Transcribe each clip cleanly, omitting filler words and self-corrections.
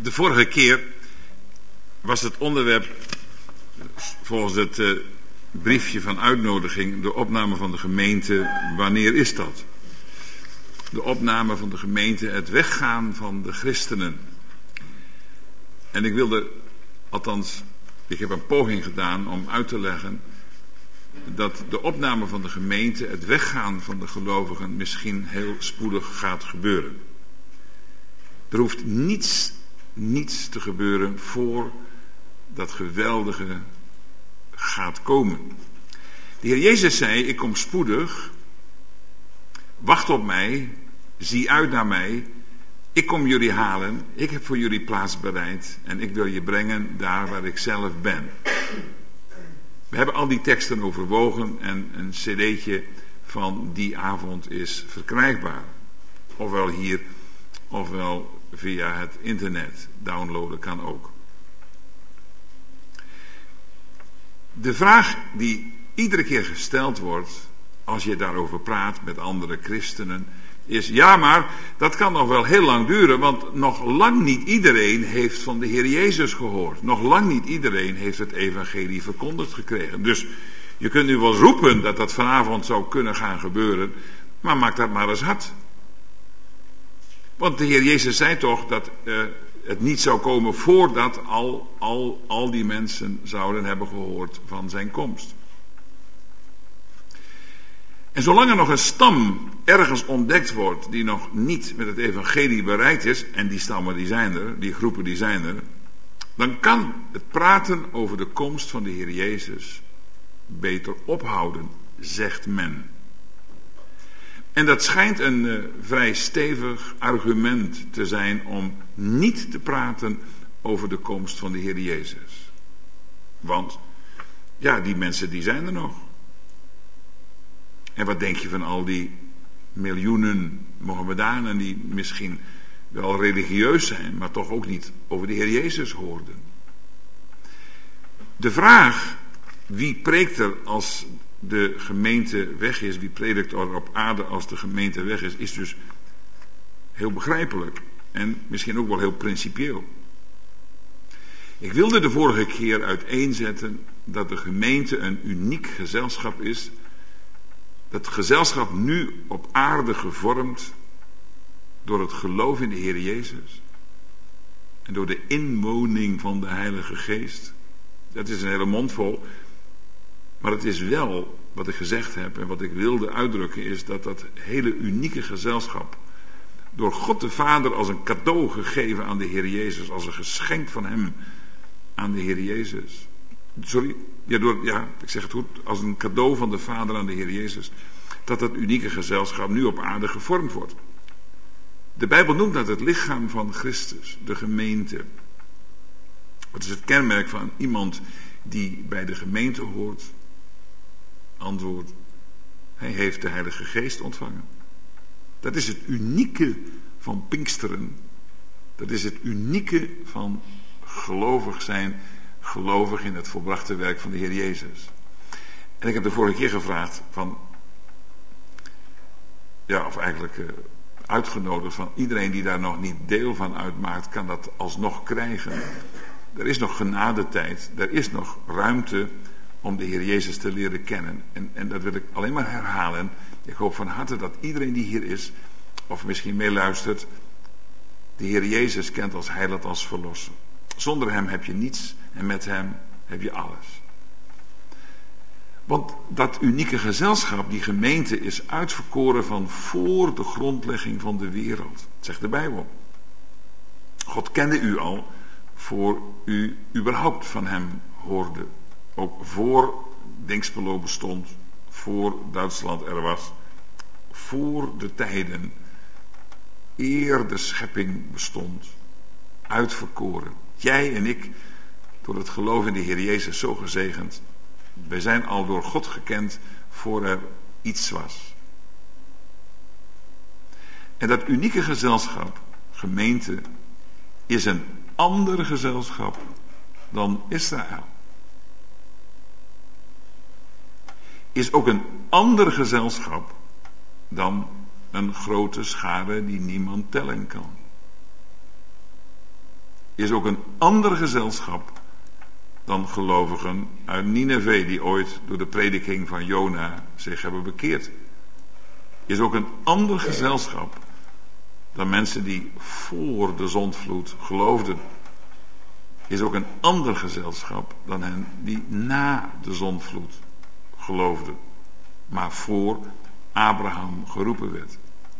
De vorige keer was het onderwerp, volgens het briefje van uitnodiging, de opname van de gemeente. Wanneer is dat? De opname van de gemeente, het weggaan van de christenen. En ik wilde, althans, ik heb een poging gedaan om uit te leggen dat de opname van de gemeente, het weggaan van de gelovigen, misschien heel spoedig gaat gebeuren. Er hoeft niets te gebeuren voor dat geweldige gaat komen. De Heer Jezus zei, ik kom spoedig, wacht op mij, zie uit naar mij, ik kom jullie halen, ik heb voor jullie plaats bereid en ik wil je brengen daar waar ik zelf ben. We hebben al die teksten overwogen en een cd'tje van die avond is verkrijgbaar. Ofwel hier, ofwel via het internet. Downloaden kan ook. De vraag die iedere keer gesteld wordt, als je daarover praat met andere christenen, is, ja, maar dat kan nog wel heel lang duren, want nog lang niet iedereen heeft van de Heer Jezus gehoord. Nog lang niet iedereen heeft het evangelie verkondigd gekregen. Dus je kunt nu wel roepen dat dat vanavond zou kunnen gaan gebeuren, maar maak dat maar eens hard. Want de Heer Jezus zei toch dat het niet zou komen voordat al die mensen zouden hebben gehoord van zijn komst. En zolang er nog een stam ergens ontdekt wordt die nog niet met het evangelie bereikt is, en die stammen die zijn er, die groepen die zijn er, dan kan het praten over de komst van de Heer Jezus beter ophouden, zegt men. En dat schijnt een vrij stevig argument te zijn om niet te praten over de komst van de Heer Jezus. Want, ja, die mensen die zijn er nog. En wat denk je van al die miljoenen Mohammedanen die misschien wel religieus zijn, maar toch ook niet over de Heer Jezus hoorden? De vraag, wie preekt er als de gemeente weg is, wie predikt er op aarde als de gemeente weg is dus heel begrijpelijk en misschien ook wel heel principieel. Ik wilde de vorige keer uiteenzetten dat de gemeente een uniek gezelschap is, dat gezelschap nu op aarde gevormd door het geloof in de Heer Jezus en door de inwoning van de Heilige Geest. Dat is een hele mond vol. Maar het is wel, wat ik gezegd heb en wat ik wilde uitdrukken, is dat dat hele unieke gezelschap door God de Vader als een cadeau gegeven aan de Heer Jezus, als een geschenk van hem aan de Heer Jezus. Ik zeg het goed, als een cadeau van de Vader aan de Heer Jezus, dat unieke gezelschap nu op aarde gevormd wordt. De Bijbel noemt dat het lichaam van Christus, de gemeente. Wat is het kenmerk van iemand die bij de gemeente hoort? Antwoord, hij heeft de Heilige Geest ontvangen. Dat is het unieke van Pinksteren. Dat is het unieke van gelovig zijn, gelovig in het volbrachte werk van de Heer Jezus. En ik heb de vorige keer gevraagd uitgenodigd van iedereen die daar nog niet deel van uitmaakt, kan dat alsnog krijgen. Er is nog genadetijd, er is nog ruimte om de Heer Jezus te leren kennen. En dat wil ik alleen maar herhalen. Ik hoop van harte dat iedereen die hier is, of misschien meeluistert, de Heer Jezus kent als heiland, als verlosser. Zonder hem heb je niets en met hem heb je alles. Want dat unieke gezelschap, die gemeente, is uitverkoren van voor de grondlegging van de wereld, zegt de Bijbel. God kende u al voor u überhaupt van hem hoorde. Ook voor Dinxperlo bestond, voor Duitsland er was, voor de tijden, eer de schepping bestond, uitverkoren. Jij en ik, door het geloof in de Heer Jezus zo gezegend. Wij zijn al door God gekend voor er iets was. En dat unieke gezelschap, gemeente, is een ander gezelschap dan Israël. Is ook een ander gezelschap dan een grote schare die niemand tellen kan. is ook een ander gezelschap dan gelovigen uit Nineve die ooit door de prediking van Jona zich hebben bekeerd. Is ook een ander gezelschap dan mensen die voor de zondvloed geloofden. Is ook een ander gezelschap dan hen die na de zondvloed geloofden, maar voor Abraham geroepen werd.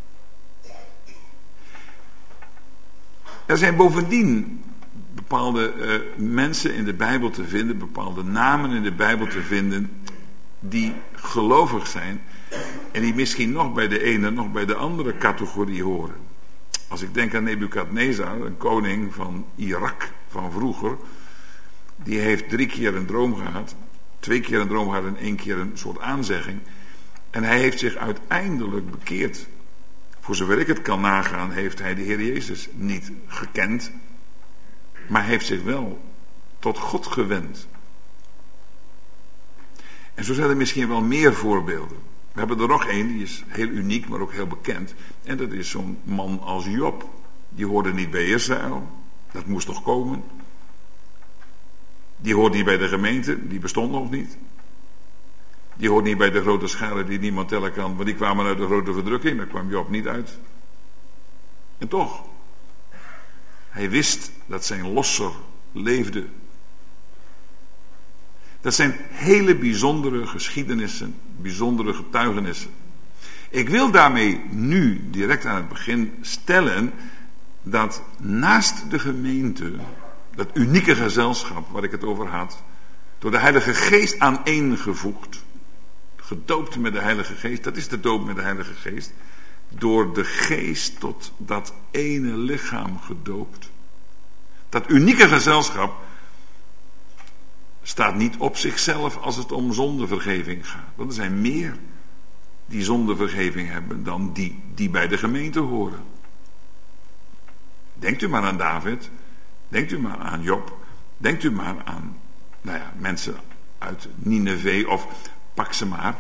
Er zijn bovendien bepaalde mensen in de Bijbel te vinden, bepaalde namen in de Bijbel te vinden, die gelovig zijn en die misschien nog bij de ene, nog bij de andere categorie horen. Als ik denk aan Nebukadnezar, een koning van Irak van vroeger, die heeft 3 keer een droom gehad, 2 keer een droom gehad en 1 keer een soort aanzegging. En hij heeft zich uiteindelijk bekeerd. Voor zover ik het kan nagaan, heeft hij de Heer Jezus niet gekend, maar heeft zich wel tot God gewend. En zo zijn er misschien wel meer voorbeelden. We hebben er nog één, die is heel uniek, maar ook heel bekend. En dat is zo'n man als Job. Die hoorde niet bij Israël. Dat moest toch komen. Die hoort niet bij de gemeente, die bestond nog niet. Die hoort niet bij de grote scharen die niemand tellen kan, want die kwamen uit de grote verdrukking, daar kwam Job niet uit. En toch, hij wist dat zijn losser leefde. Dat zijn hele bijzondere geschiedenissen, bijzondere getuigenissen. Ik wil daarmee nu direct aan het begin stellen dat naast de gemeente, dat unieke gezelschap waar ik het over had, door de Heilige Geest aaneengevoegd, gedoopt met de Heilige Geest, dat is de doop met de Heilige Geest, door de Geest tot dat ene lichaam gedoopt. Dat unieke gezelschap staat niet op zichzelf als het om zondevergeving gaat. Want er zijn meer die zondevergeving hebben dan die bij de gemeente horen. Denkt u maar aan David, denkt u maar aan Job, denkt u maar aan mensen uit Nineve of pak ze maar.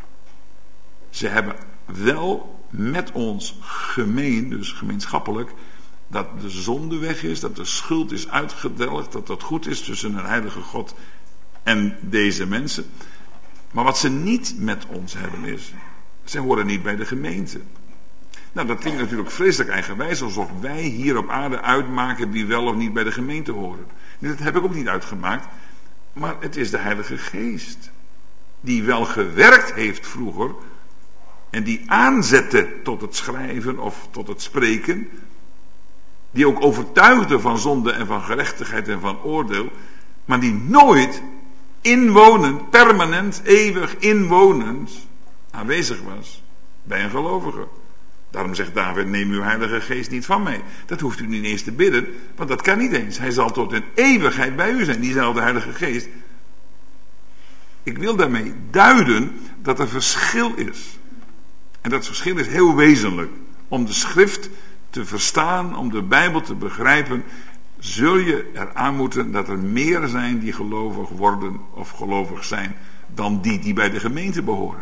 Ze hebben wel met ons gemeen, dus gemeenschappelijk, dat de zonde weg is, dat de schuld is uitgedelgd, dat dat goed is tussen een heilige God en deze mensen. Maar wat ze niet met ons hebben is, ze horen niet bij de gemeente. Nou, dat klinkt natuurlijk vreselijk eigenwijs, alsof wij hier op aarde uitmaken wie wel of niet bij de gemeente horen. Nu, dat heb ik ook niet uitgemaakt, maar het is de Heilige Geest die wel gewerkt heeft vroeger en die aanzette tot het schrijven of tot het spreken, die ook overtuigde van zonde en van gerechtigheid en van oordeel, maar die nooit inwonend, permanent, eeuwig inwonend aanwezig was bij een gelovige. Daarom zegt David, neem uw Heilige Geest niet van mij. Dat hoeft u niet eens te bidden, want dat kan niet eens. Hij zal tot in eeuwigheid bij u zijn, diezelfde Heilige Geest. Ik wil daarmee duiden dat er verschil is. En dat verschil is heel wezenlijk. Om de schrift te verstaan, om de Bijbel te begrijpen, zul je eraan moeten dat er meer zijn die gelovig worden of gelovig zijn dan die bij de gemeente behoren.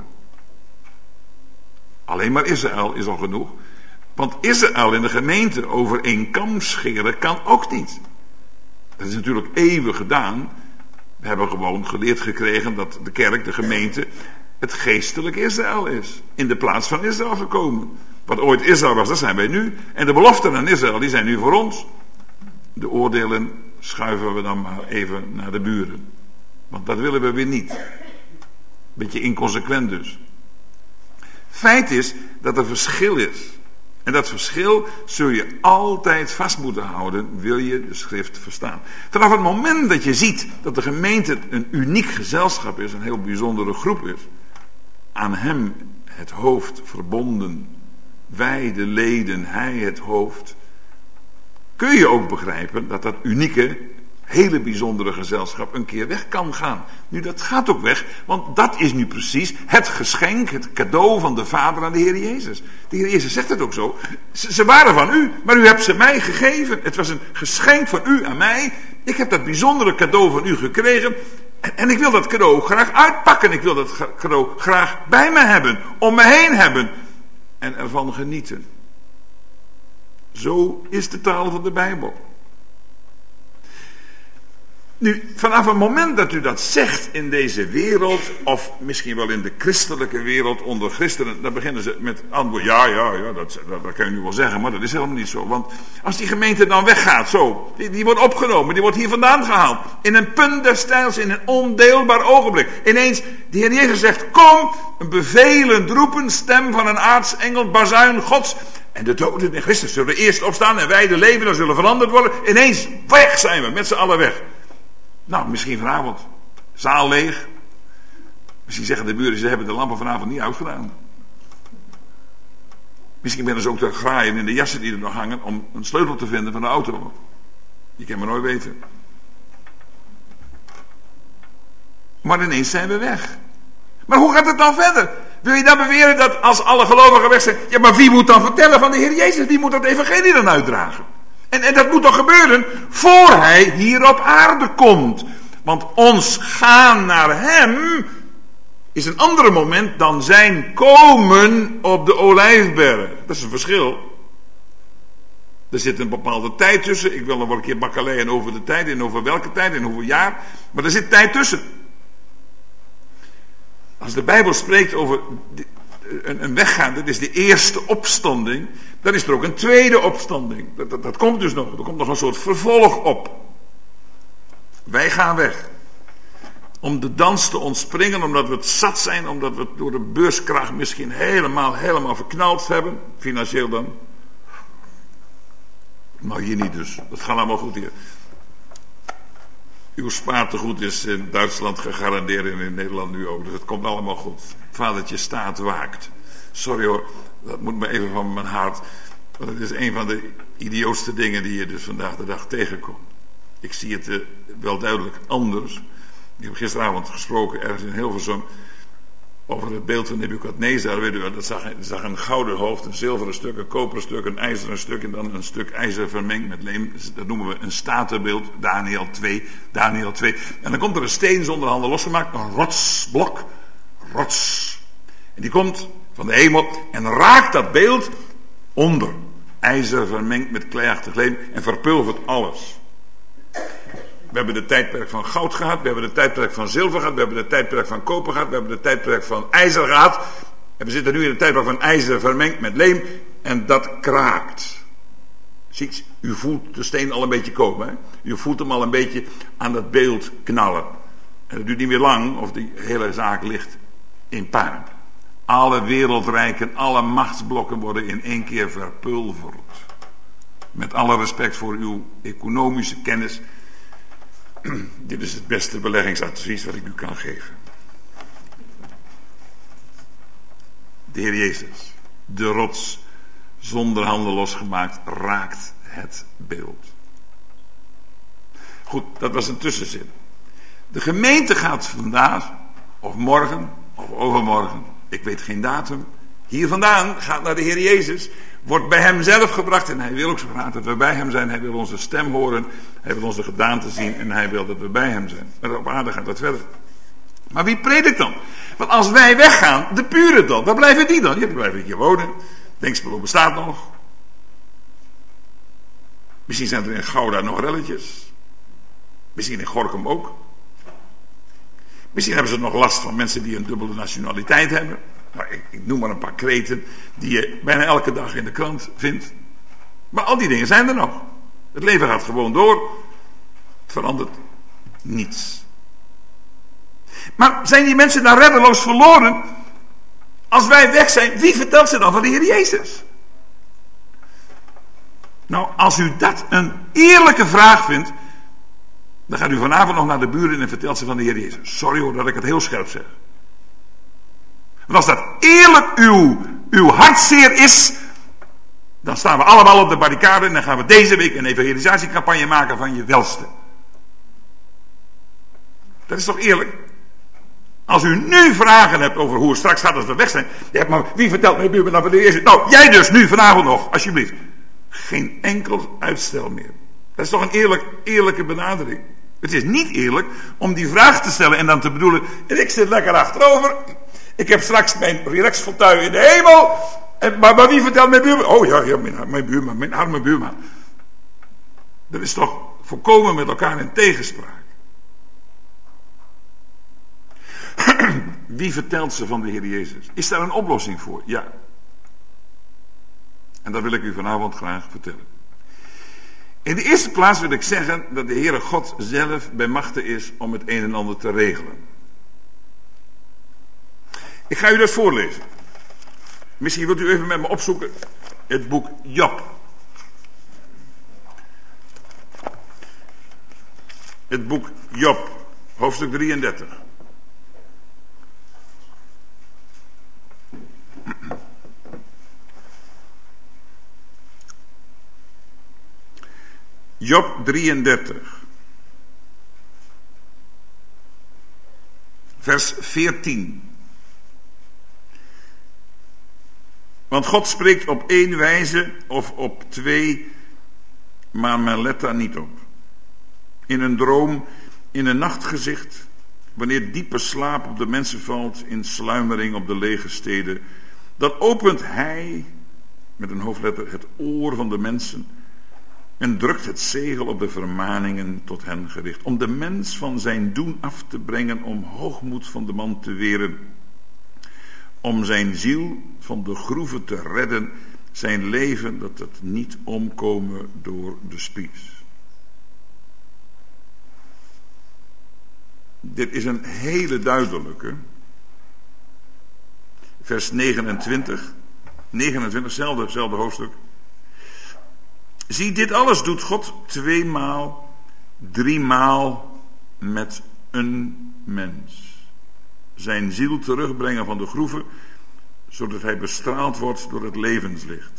Alleen maar Israël is al genoeg. Want Israël in de gemeente over één kam scheren kan ook niet. Dat is natuurlijk eeuwig gedaan. We hebben gewoon geleerd gekregen dat de kerk, de gemeente, het geestelijk Israël is. In de plaats van Israël gekomen. Wat ooit Israël was, dat zijn wij nu. En de beloften aan Israël, die zijn nu voor ons. De oordelen schuiven we dan maar even naar de buren. Want dat willen we weer niet. Beetje inconsequent dus. Feit is dat er verschil is. En dat verschil zul je altijd vast moeten houden, wil je de schrift verstaan. Vanaf het moment dat je ziet dat de gemeente een uniek gezelschap is, een heel bijzondere groep is, aan hem het hoofd verbonden, wij de leden, hij het hoofd, kun je ook begrijpen dat dat unieke, hele bijzondere gezelschap een keer weg kan gaan. Nu, dat gaat ook weg, want dat is nu precies het geschenk, het cadeau van de Vader aan de Heer Jezus. De Heer Jezus zegt het ook zo. Ze waren van u, maar u hebt ze mij gegeven. Het was een geschenk van u aan mij. Ik heb dat bijzondere cadeau van u gekregen. En ik wil dat cadeau graag uitpakken. Ik wil dat cadeau graag bij me hebben, om me heen hebben en ervan genieten. Zo is de taal van de Bijbel. Nu, vanaf het moment dat u dat zegt in deze wereld, of misschien wel in de christelijke wereld onder christenen, dan beginnen ze met antwoord, ja, dat kan je nu wel zeggen, maar dat is helemaal niet zo. Want als die gemeente dan weggaat, zo, die wordt opgenomen, die wordt hier vandaan gehaald, in een punt des tijds, in een ondeelbaar ogenblik. Ineens, de Heer Jezus zegt, kom, een bevelend roepen, stem van een aartsengel, bazuin Gods. En de doden in Christus zullen eerst opstaan en wij de levenden zullen veranderd worden. Ineens, weg zijn we, met z'n allen weg. Nou, misschien vanavond. Zaal leeg. Misschien zeggen de buren, ze hebben de lampen vanavond niet uitgedaan. Misschien beginnen ze ook te graaien in de jassen die er nog hangen om een sleutel te vinden van de auto. Je kan maar nooit weten. Maar ineens zijn we weg. Maar hoe gaat het dan verder? Wil je dan beweren dat als alle gelovigen weg zijn... Ja, maar wie moet dan vertellen van de Heer Jezus? Wie moet dat evangelie dan uitdragen? En dat moet toch gebeuren voor hij hier op aarde komt. Want ons gaan naar hem is een ander moment dan zijn komen op de Olijfberg. Dat is een verschil. Er zit een bepaalde tijd tussen. Ik wil nog wel een keer bakkeleien over de tijd. En over welke tijd en hoeveel jaar. Maar er zit tijd tussen. Als de Bijbel spreekt over een weggaan, dat is de eerste opstanding, dan is er ook een tweede opstanding. Dat komt dus nog. Er komt nog een soort vervolg op. Wij gaan weg. Om de dans te ontspringen, omdat we het zat zijn, omdat we het door de beurskracht misschien helemaal verknald hebben. Financieel dan. Nou, hier niet dus. Dat gaat allemaal goed hier. Uw spaartegoed is in Duitsland gegarandeerd en in Nederland nu ook. Dus het komt allemaal goed. Vadertje staat waakt. Sorry hoor, dat moet me even van mijn hart. Want het is een van de idiootste dingen die je dus vandaag de dag tegenkomt. Ik zie het wel duidelijk anders. Ik heb gisteravond gesproken ergens in Hilversum over het beeld van Nebukadnezar. Weet u, dat zag een gouden hoofd, een zilveren stuk, een koperen stuk, een ijzeren stuk en dan een stuk ijzer vermengd met leem. Dat noemen we een statenbeeld, Daniel 2. En dan komt er een steen zonder handen losgemaakt, een rotsblok, rots. En die komt van de hemel en raakt dat beeld onder. IJzer vermengd met kleiachtig leem en verpulvert alles. We hebben de tijdperk van goud gehad, we hebben de tijdperk van zilver gehad, we hebben de tijdperk van koper gehad, we hebben de tijdperk van ijzer gehad. En we zitten nu in de tijdperk van ijzer vermengd met leem en dat kraakt. Ziet, u voelt de steen al een beetje komen. Hè? U voelt hem al een beetje aan dat beeld knallen. En het duurt niet meer lang of die hele zaak ligt in puin. Alle wereldrijken, alle machtsblokken worden in één keer verpulverd. Met alle respect voor uw economische kennis. Dit is het beste beleggingsadvies wat ik u kan geven. De Heer Jezus, de rots, zonder handen losgemaakt, raakt het beeld. Goed, dat was een tussenzin. De gemeente gaat vandaag, of morgen, of overmorgen, ik weet geen datum, hier vandaan gaat naar de Heer Jezus, wordt bij hem zelf gebracht en hij wil ook zo graag dat we bij hem zijn. Hij wil onze stem horen, hij wil onze gedaante zien en hij wil dat we bij hem zijn. Maar op aarde gaat dat verder. Maar wie predikt dan? Want als wij weggaan, de buren dan, waar blijven die dan? Die blijven hier wonen. Denkspelo bestaat nog. Misschien zijn er in Gouda nog relletjes. Misschien in Gorinchem ook. Misschien hebben ze nog last van mensen die een dubbele nationaliteit hebben. Nou, ik noem maar een paar kreten die je bijna elke dag in de krant vindt. Maar al die dingen zijn er nog. Het leven gaat gewoon door. Het verandert niets. Maar zijn die mensen dan reddeloos verloren? Als wij weg zijn, wie vertelt ze dan van de Heer Jezus? Nou, als u dat een eerlijke vraag vindt, dan gaat u vanavond nog naar de buren en vertelt ze van de Heer Jezus. Sorry hoor dat ik het heel scherp zeg. Want als dat eerlijk uw hartzeer is, dan staan we allemaal op de barricade en dan gaan we deze week een evangelisatiecampagne maken van je welste. Dat is toch eerlijk? Als u nu vragen hebt over hoe het straks gaat als we weg zijn, ja, maar wie vertelt mijn buurman dan van de Heer Jezus? Nou, jij dus nu vanavond nog, alsjeblieft. Geen enkel uitstel meer. Dat is toch een eerlijke benadering. Het is niet eerlijk om die vraag te stellen en dan te bedoelen, en ik zit lekker achterover. Ik heb straks mijn relaxfauteuil in de hemel. Maar wie vertelt mijn buurman? Oh ja, mijn buurman, mijn arme buurman. Dat is toch volkomen met elkaar in tegenspraak. Wie vertelt ze van de Heer Jezus? Is daar een oplossing voor? Ja. En dat wil ik u vanavond graag vertellen. In de eerste plaats wil ik zeggen dat de Heere God zelf bij machte is om het een en ander te regelen. Ik ga u dat voorlezen. Misschien wilt u even met me opzoeken het boek Job. Het boek Job, hoofdstuk 33. Job 33. Vers 14. Want God spreekt op één wijze of op twee, maar men let daar niet op. In een droom, in een nachtgezicht, wanneer diepe slaap op de mensen valt, in sluimering op de lege steden, dan opent hij, met een hoofdletter, het oor van de mensen en drukt het zegel op de vermaningen tot hen gericht, om de mens van zijn doen af te brengen, om hoogmoed van de man te weren, om zijn ziel van de groeve te redden, zijn leven dat het niet omkomen door de spies. Dit is een hele duidelijke. Vers 29, hetzelfde hoofdstuk. Zie, dit alles doet God 2 maal, 3 maal met een mens. Zijn ziel terugbrengen van de groeve, zodat hij bestraald wordt door het levenslicht.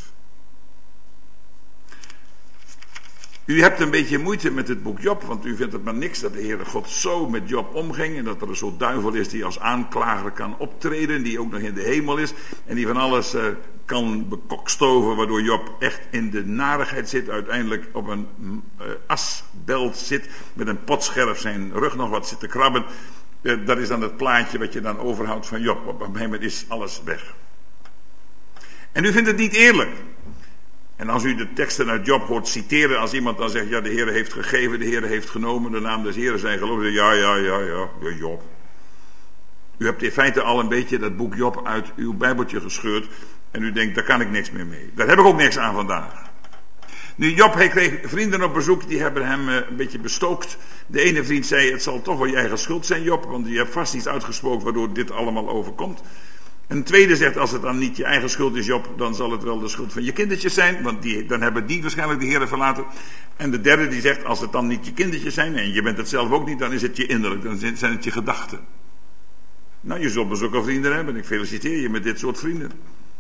U hebt een beetje moeite met het boek Job, want u vindt het maar niks dat de Heere God zo met Job omging en dat er een soort duivel is die als aanklager kan optreden, die ook nog in de hemel is en die van alles kan bekokstoven, waardoor Job echt in de narigheid zit, uiteindelijk op een asbelt zit, met een potscherf zijn rug nog wat zit te krabben. Dat is dan het plaatje wat je dan overhoudt van Job. Op een gegeven moment is alles weg. En u vindt het niet eerlijk. En als u de teksten uit Job hoort citeren, als iemand dan zegt, ja, de Heer heeft gegeven, de Heer heeft genomen, de naam des Heeren zijn geloofd. Ja, Job. U hebt in feite al een beetje dat boek Job uit uw Bijbeltje gescheurd en u denkt, daar kan ik niks meer mee. Daar heb ik ook niks aan vandaag. Nu, Job, hij kreeg vrienden op bezoek, die hebben hem een beetje bestookt. De ene vriend zei, het zal toch wel je eigen schuld zijn, Job, want je hebt vast iets uitgesproken waardoor dit allemaal overkomt. Een tweede zegt, als het dan niet je eigen schuld is, Job, dan zal het wel de schuld van je kindertjes zijn, want dan hebben die waarschijnlijk de Heere verlaten. En de derde die zegt, als het dan niet je kindertjes zijn, en je bent het zelf ook niet, dan is het je innerlijk, dan zijn het je gedachten. Nou, je zult bezoek aan vrienden hebben, ik feliciteer je met dit soort vrienden.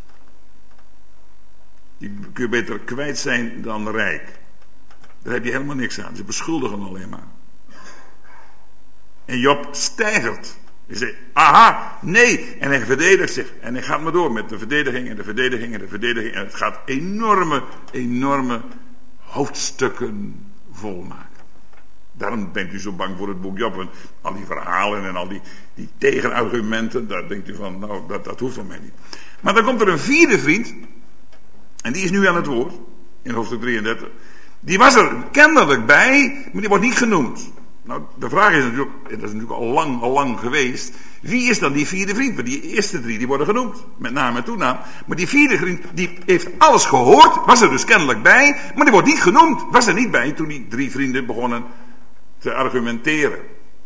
Die kun je beter kwijt zijn dan rijk. Daar heb je helemaal niks aan, ze beschuldigen alleen maar. En Job steigert. Hij zegt, aha, nee. En hij verdedigt zich. En hij gaat maar door met de verdediging en de verdediging en de verdediging. En het gaat enorme hoofdstukken volmaken. Daarom bent u zo bang voor het boek Job. En al die verhalen en al die tegenargumenten. Daar denkt u van, nou, dat hoeft van mij niet. Maar dan komt er een vierde vriend. En die is nu aan het woord. In hoofdstuk 33. Die was er kennelijk bij, maar die wordt niet genoemd. Nou, de vraag is natuurlijk, dat is natuurlijk al lang geweest. Wie is dan die vierde vriend? Want die eerste 3 die worden genoemd, met naam en toenaam. Maar die vierde vriend, die heeft alles gehoord, was er dus kennelijk bij, maar die wordt niet genoemd. Was er niet bij toen die 3 vrienden begonnen te argumenteren.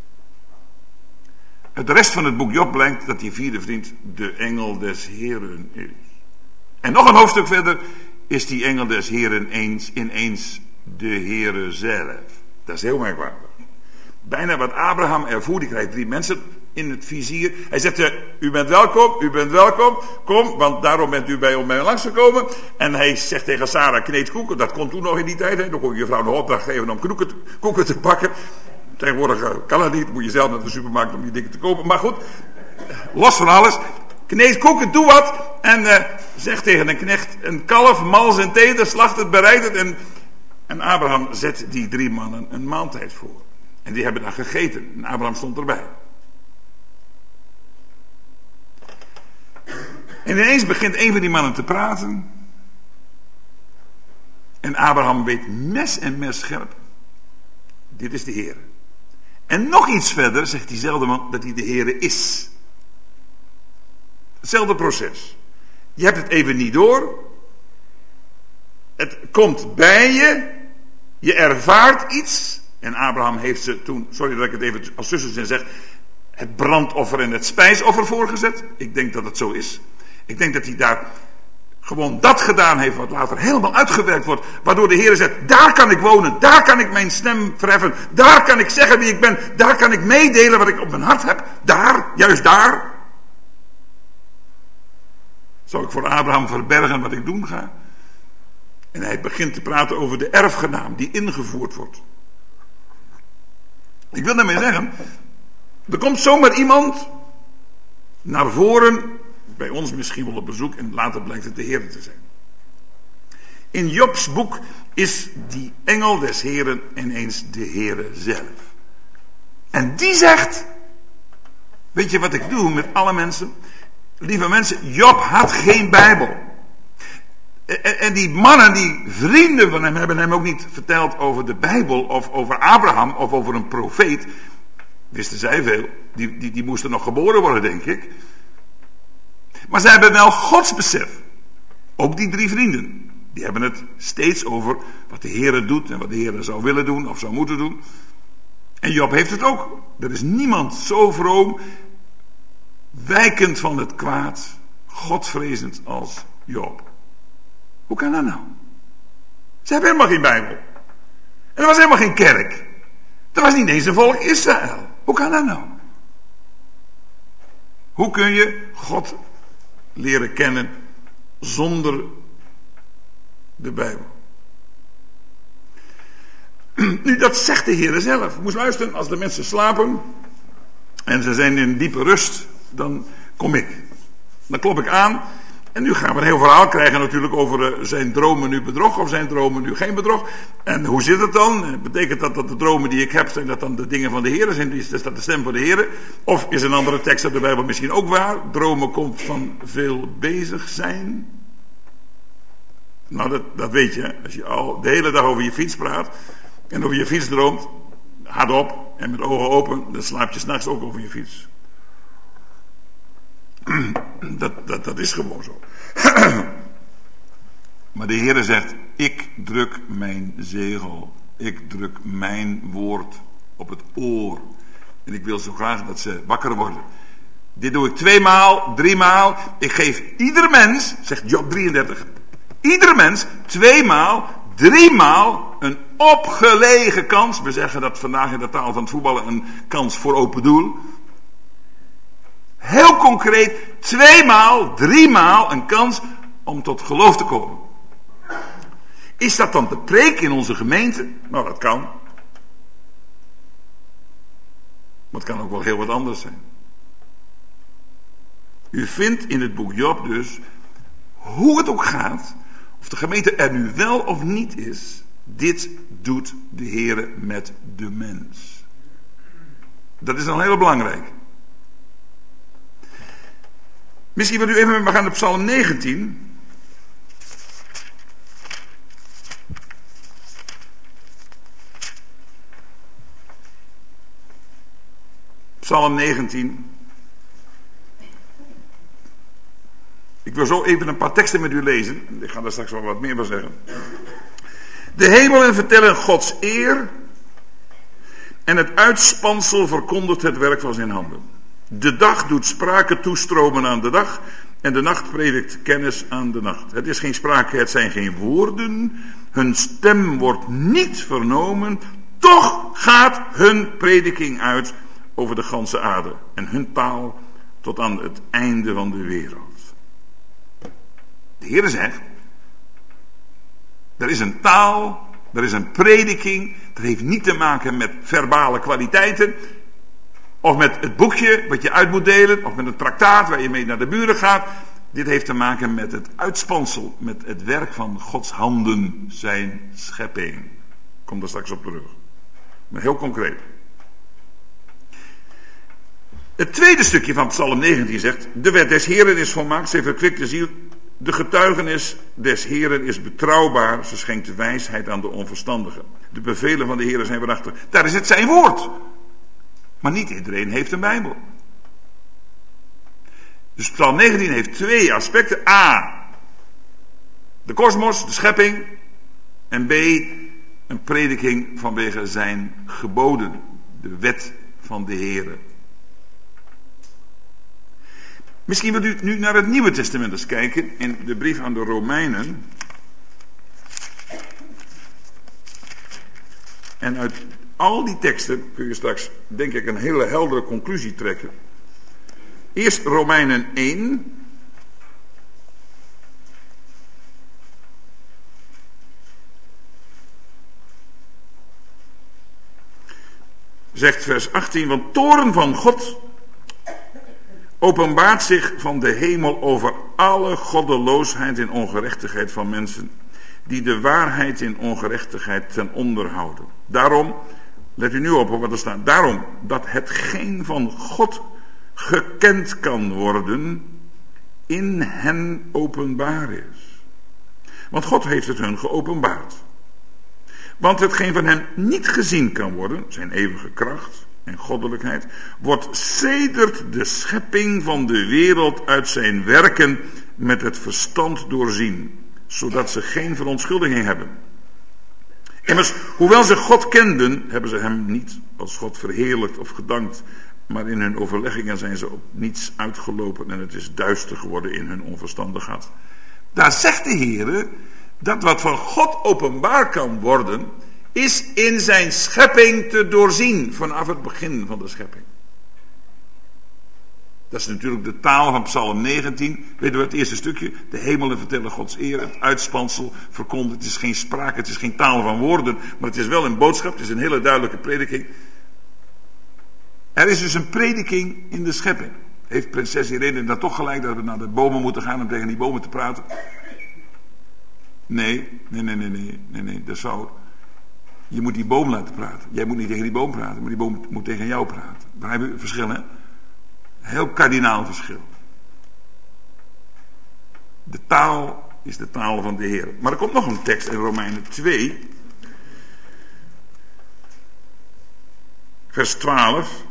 Uit de rest van het boek Job blijkt dat die vierde vriend de engel des Heeren is. En nog een hoofdstuk verder is die engel des Heeren ineens de Heere zelf. Dat is heel merkwaardig. Bijna wat Abraham ervoer, die krijgt 3 mensen in het vizier. Hij zegt, u bent welkom, kom, want daarom bent u bij mij langsgekomen. En hij zegt tegen Sarah, kneed koeken, dat kon toen nog in die tijd. Hè? Dan kon je vrouw de opdracht geven om koeken te bakken. Tegenwoordig kan dat niet, moet je zelf naar de supermarkt om die dingen te kopen. Maar goed, los van alles, kneed koeken, doe wat. En zegt tegen een knecht, een kalf, mals en teder, slacht het, bereid het. En Abraham zet die 3 mannen een maaltijd voor. En die hebben dan gegeten. En Abraham stond erbij. En ineens begint een van die mannen te praten. En Abraham weet mes en mes scherp. Dit is de Heer. En nog iets verder zegt diezelfde man dat hij de Heere is. Hetzelfde proces. Je hebt het even niet door. Het komt bij je. Je ervaart iets. En Abraham heeft ze toen, sorry dat ik het even als tussenzin zeg, het brandoffer en het spijsoffer voorgezet. Ik denk dat het zo is. Ik denk dat hij daar gewoon dat gedaan heeft wat later helemaal uitgewerkt wordt. Waardoor de Heer zegt, daar kan ik wonen. Daar kan ik mijn stem verheffen. Daar kan ik zeggen wie ik ben. Daar kan ik meedelen wat ik op mijn hart heb. Daar, juist daar. Zal ik voor Abraham verbergen wat ik doen ga? En hij begint te praten over de erfgenaam die ingevoerd wordt. Ik wil daarmee zeggen, er komt zomaar iemand naar voren, bij ons misschien wel op bezoek, en later blijkt het de Heer te zijn. In Jobs boek is die engel des Heeren ineens de Heere zelf. En die zegt, weet je wat ik doe met alle mensen? Lieve mensen, Job had geen Bijbel. En die mannen, die vrienden van hem, hebben hem ook niet verteld over de Bijbel, of over Abraham, of over een profeet. Wisten zij veel. Die moesten nog geboren worden, denk ik. Maar zij hebben wel godsbesef. Ook die 3 vrienden. Die hebben het steeds over wat de Heere doet en wat de Heere zou willen doen of zou moeten doen. En Job heeft het ook. Er is niemand zo vroom, wijkend van het kwaad, godvrezend als Job. Hoe kan dat nou? Ze hebben helemaal geen Bijbel. En er was helemaal geen kerk. Er was niet eens een volk Israël. Hoe kan dat nou? Hoe kun je God leren kennen zonder de Bijbel? Nu, dat zegt de Heer zelf. Moest luisteren, als de mensen slapen en ze zijn in diepe rust, dan kom ik. Dan klop ik aan. En nu gaan we een heel verhaal krijgen natuurlijk over zijn dromen nu bedrog of zijn dromen nu geen bedrog. En hoe zit het dan? Betekent dat de dromen die ik heb, zijn dat dan de dingen van de Heer? Is dat de stem van de Heer? Of is een andere tekst uit de Bijbel misschien ook waar? Dromen komt van veel bezig zijn. Nou, dat weet je. Als je al de hele dag over je fiets praat en over je fiets droomt, hardop en met ogen open, dan slaap je 's nachts ook over je fiets. Dat is gewoon zo. Maar de Heere zegt, ik druk mijn zegel. Ik druk mijn woord op het oor. En ik wil zo graag dat ze wakker worden. Dit doe ik 2 maal, 3 maal. Ik geef ieder mens, zegt Job 33, ieder mens 2 maal, 3 maal een opgelegen kans. We zeggen dat vandaag in de taal van het voetballen een kans voor open doel. Heel concreet, 2 maal, 3 maal een kans om tot geloof te komen. Is dat dan de preek in onze gemeente? Nou, dat kan. Maar het kan ook wel heel wat anders zijn. U vindt in het boek Job dus, hoe het ook gaat, of de gemeente er nu wel of niet is, dit doet de Heere met de mens. Dat is dan heel belangrijk. Misschien wil u even met me gaan naar Psalm 19. Psalm 19. Ik wil zo even een paar teksten met u lezen. Ik ga daar straks wel wat meer van zeggen. De hemelen vertellen Gods eer. En het uitspansel verkondigt het werk van zijn handen. De dag doet sprake toestromen aan de dag. En de nacht predikt kennis aan de nacht. Het is geen sprake, het zijn geen woorden. Hun stem wordt niet vernomen. Toch gaat hun prediking uit over de ganse aarde. En hun taal tot aan het einde van de wereld. De Heer zegt, er is een taal, er is een prediking. Dat heeft niet te maken met verbale kwaliteiten. Of met het boekje wat je uit moet delen. Of met een traktaat waar je mee naar de buren gaat. Dit heeft te maken met het uitspansel. Met het werk van Gods handen. Zijn schepping. Ik kom daar straks op terug. Maar heel concreet. Het tweede stukje van Psalm 19 zegt. De wet des Heeren is volmaakt. Zij verkwikt de ziel. De getuigenis des Heeren is betrouwbaar. Ze schenkt wijsheid aan de onverstandigen. De bevelen van de Heeren zijn waarachtig. Daar is het zijn woord. Maar niet iedereen heeft een Bijbel. Dus Psalm 19 heeft twee aspecten. A, de kosmos, de schepping. En B, een prediking vanwege zijn geboden. De wet van de Heere. Misschien wilt u nu naar het Nieuwe Testament eens kijken. In de brief aan de Romeinen. En uit al die teksten kun je straks, denk ik, een hele heldere conclusie trekken. Eerst Romeinen 1. Zegt vers 18, want toorn van God openbaart zich van de hemel over alle goddeloosheid en ongerechtigheid van mensen, die de waarheid in ongerechtigheid ten onder houden. Daarom, let u nu op wat er staat, daarom dat hetgeen van God gekend kan worden, in hen openbaar is. Want God heeft het hun geopenbaard. Want hetgeen van hem niet gezien kan worden, zijn eeuwige kracht en goddelijkheid, wordt sedert de schepping van de wereld uit zijn werken met het verstand doorzien, zodat ze geen verontschuldiging hebben. Immers, hoewel ze God kenden, hebben ze hem niet als God verheerlijkt of gedankt, maar in hun overleggingen zijn ze op niets uitgelopen en het is duister geworden in hun onverstandigheid. Daar zegt de Heere dat wat van God openbaar kan worden, is in zijn schepping te doorzien vanaf het begin van de schepping. Dat is natuurlijk de taal van Psalm 19. Weet u het eerste stukje? De hemelen vertellen Gods eer, het uitspansel verkondigt. Het is geen spraak, het is geen taal van woorden, maar het is wel een boodschap, het is een hele duidelijke prediking. Er is dus een prediking in de schepping. Heeft prinses Irene dan toch gelijk dat we naar de bomen moeten gaan om tegen die bomen te praten? Nee, dat is fout. Je moet die boom laten praten. Jij moet niet tegen die boom praten, maar die boom moet tegen jou praten. Begrijp je het verschil, hè? Heel kardinaal verschil. De taal is de taal van de Heer. Maar er komt nog een tekst in Romeinen 2. Vers 12.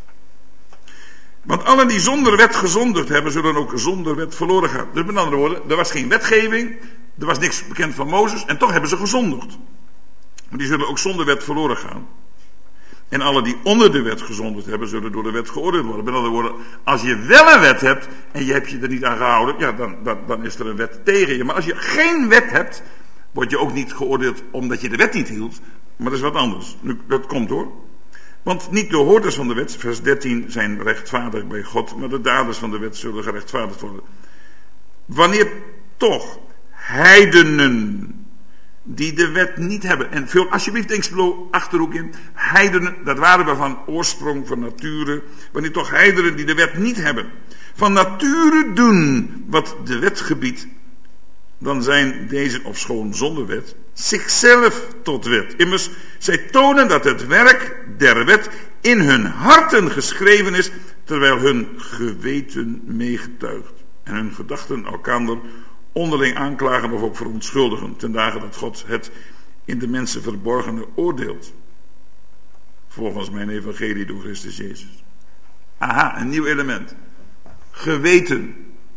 Want allen die zonder wet gezondigd hebben, zullen ook zonder wet verloren gaan. Dus met andere woorden, er was geen wetgeving, er was niks bekend van Mozes, en toch hebben ze gezondigd. Maar die zullen ook zonder wet verloren gaan. En alle die onder de wet gezondigd hebben, zullen door de wet geoordeeld worden. Met andere woorden, als je wel een wet hebt en je hebt je er niet aan gehouden, ja, dan is er een wet tegen je. Maar als je geen wet hebt, word je ook niet geoordeeld omdat je de wet niet hield. Maar dat is wat anders. Nu, dat komt hoor. Want niet de hoorders van de wet, vers 13, zijn rechtvaardig bij God, maar de daders van de wet zullen gerechtvaardigd worden. Wanneer toch heidenen die de wet niet hebben, en vul alsjeblieft Denksblo Achterhoek in, heidenen, dat waren we van oorsprong, van nature, wanneer toch heidenen die de wet niet hebben, van nature doen wat de wet gebiedt, dan zijn deze, ofschoon zonder wet, zichzelf tot wet. Immers, zij tonen dat het werk der wet in hun harten geschreven is, terwijl hun geweten meegetuigt en hun gedachten elkander onderling aanklagen of ook verontschuldigen, ten dagen dat God het in de mensen verborgene oordeelt. Volgens mijn evangelie door Christus Jezus. Aha, een nieuw element. Geweten.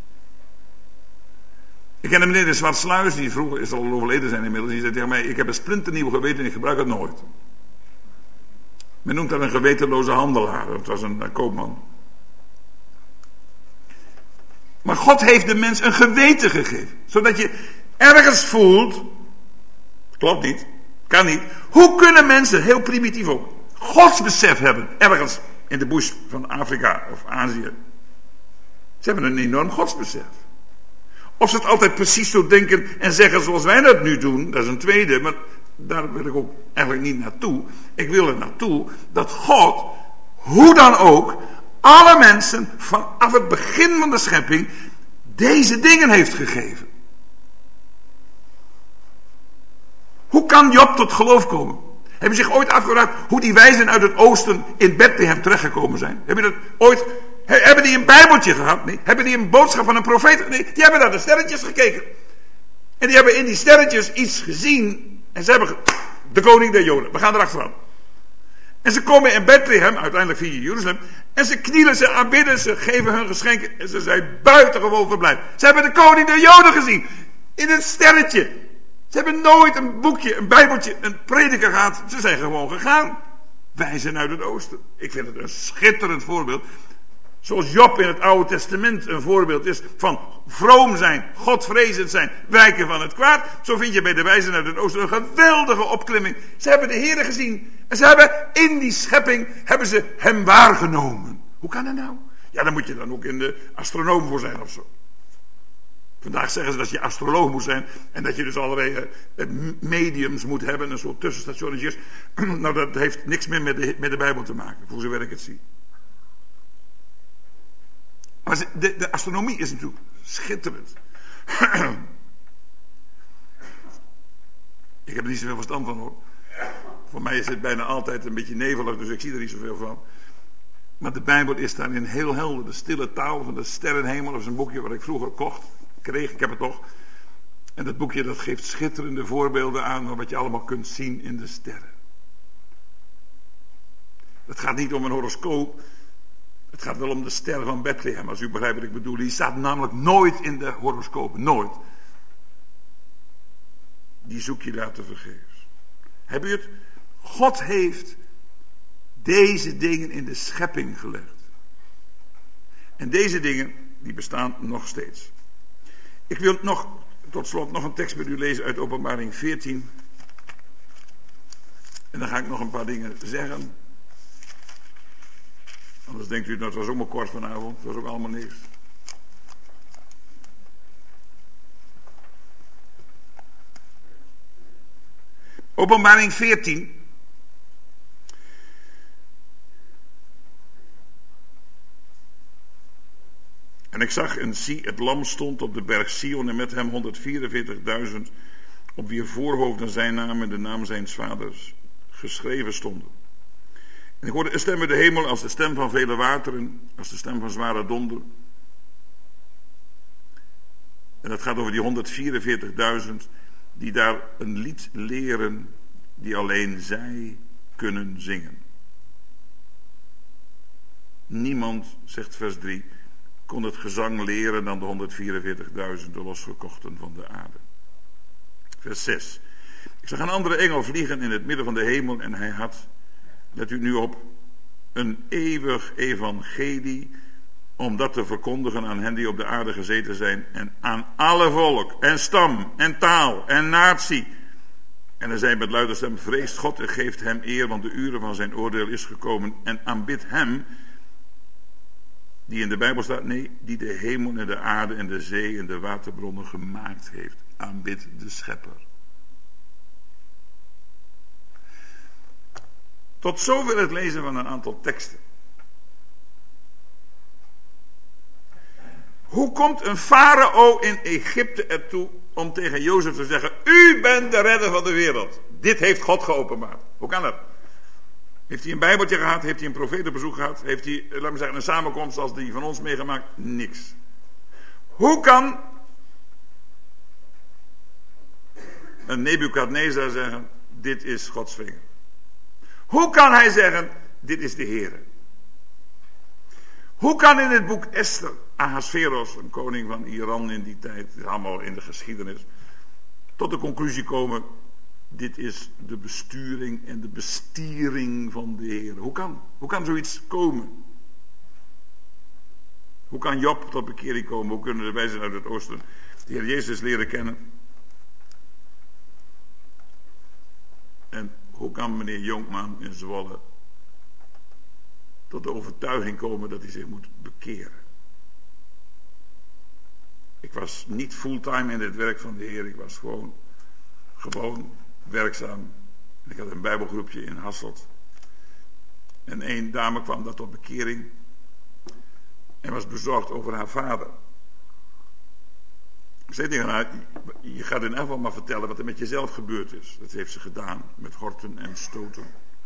Ik ken een meneer in Zwartsluis, die vroeger is al overleden zijn inmiddels, die zei tegen mij, ik heb een splinternieuw geweten en ik gebruik het nooit. Men noemt dat een gewetenloze handelaar, dat was een koopman. Maar God heeft de mens een geweten gegeven. Zodat je ergens voelt. Klopt niet. Kan niet. Hoe kunnen mensen, heel primitief ook, godsbesef hebben. Ergens in de bush van Afrika of Azië. Ze hebben een enorm godsbesef. Of ze het altijd precies zo denken en zeggen zoals wij dat nu doen. Dat is een tweede. Maar daar wil ik ook eigenlijk niet naartoe. Ik wil er naartoe dat God, hoe dan ook, alle mensen vanaf het begin van de schepping deze dingen heeft gegeven. Hoe kan Job tot geloof komen? Heb je zich ooit afgevraagd hoe die wijzen uit het oosten in Bethlehem terechtgekomen zijn? Heb je dat ooit? Hebben die een bijbeltje gehad? Nee. Hebben die een boodschap van een profeet? Nee. Die hebben naar de sterretjes gekeken. En die hebben in die sterretjes iets gezien. En ze hebben de koning der Joden. We gaan erachteraan. En ze komen in Bethlehem, uiteindelijk via Jeruzalem. En ze knielen, ze aanbidden, ze geven hun geschenken. En ze zijn buitengewoon verblijd. Ze hebben de koning der Joden gezien. In een sterretje. Ze hebben nooit een boekje, een bijbeltje, een prediker gehad. Ze zijn gewoon gegaan. Wijzen uit het oosten. Ik vind het een schitterend voorbeeld. Zoals Job in het Oude Testament een voorbeeld is van vroom zijn, godvrezend zijn, wijken van het kwaad. Zo vind je bij de wijzen uit het oosten een geweldige opklimming. Ze hebben de Heere gezien. En ze hebben in die schepping, hebben ze hem waargenomen. Hoe kan dat nou? Ja, daar moet je dan ook in de astronoom voor zijn of zo. Vandaag zeggen ze dat je astroloog moet zijn. En dat je dus allerlei mediums moet hebben. Een soort tussenstationnetjes. Nou, dat heeft niks meer met de Bijbel te maken. Voor zover ik het zie. Maar de astronomie is natuurlijk schitterend. Ik heb er niet zoveel verstand van, hoor. Voor mij is het bijna altijd een beetje nevelig. Dus ik zie er niet zoveel van. Maar de Bijbel is daarin heel helder. De stille taal van de sterrenhemel. Dat is een boekje wat ik vroeger kreeg. Ik heb het toch. En dat boekje dat geeft schitterende voorbeelden aan van wat je allemaal kunt zien in de sterren. Het gaat niet om een horoscoop. Het gaat wel om de ster van Bethlehem, als u begrijpt wat ik bedoel. Die staat namelijk nooit in de horoscopen. Nooit. Die zoek je daar te vergeefs. Heb u het? God heeft deze dingen in de schepping gelegd. En deze dingen, die bestaan nog steeds. Ik wil tot slot nog een tekst met u lezen uit Openbaring 14. En dan ga ik nog een paar dingen zeggen. Anders denkt u, nou, het was ook maar kort vanavond. Het was ook allemaal niks. Openbaring 14. En ik zag en zie, het lam stond op de berg Sion en met hem 144.000, op wier voorhoofden zijn naam en de naam zijns vaders geschreven stonden. En ik hoorde een stem uit de hemel als de stem van vele wateren, als de stem van zware donder. En dat gaat over die 144.000 die daar een lied leren die alleen zij kunnen zingen. Niemand, zegt vers 3, kon het gezang leren dan de 144.000 de losgekochten van de aarde. Vers 6. Ik zag een andere engel vliegen in het midden van de hemel en hij had, let u nu op, een eeuwig evangelie om dat te verkondigen aan hen die op de aarde gezeten zijn en aan alle volk en stam en taal en natie. En hij zei met luide stem, vreest God en geeft hem eer, want de uren van zijn oordeel is gekomen en aanbidt hem, die in de Bijbel staat, nee, die de hemel en de aarde en de zee en de waterbronnen gemaakt heeft. Aanbidt de schepper. Tot zover het lezen van een aantal teksten. Hoe komt een farao in Egypte ertoe om tegen Jozef te zeggen, u bent de redder van de wereld. Dit heeft God geopenbaard. Hoe kan dat? Heeft hij een bijbeltje gehad? Heeft hij een profetenbezoek gehad? Heeft hij, laten we zeggen, een samenkomst als die van ons meegemaakt? Niks. Hoe kan een Nebukadnezar zeggen, dit is Gods vinger? Hoe kan hij zeggen, dit is de Heere? Hoe kan in het boek Esther Ahasveros, een koning van Iran in die tijd, het is allemaal in de geschiedenis, tot de conclusie komen, dit is de besturing en de bestiering van de Heer. Hoe kan zoiets komen? Hoe kan Job tot bekering komen? Hoe kunnen de wijzen uit het oosten de Heer Jezus leren kennen? En hoe kan meneer Jonkman in Zwolle tot de overtuiging komen dat hij zich moet bekeren? Ik was niet fulltime in het werk van de Heer. Ik was gewoon werkzaam. Ik had een bijbelgroepje in Hasselt. En een dame kwam daar tot bekering. En was bezorgd over haar vader. Ik zei tegen haar, je gaat in elk geval maar vertellen wat er met jezelf gebeurd is. Dat heeft ze gedaan, met horten en stoten.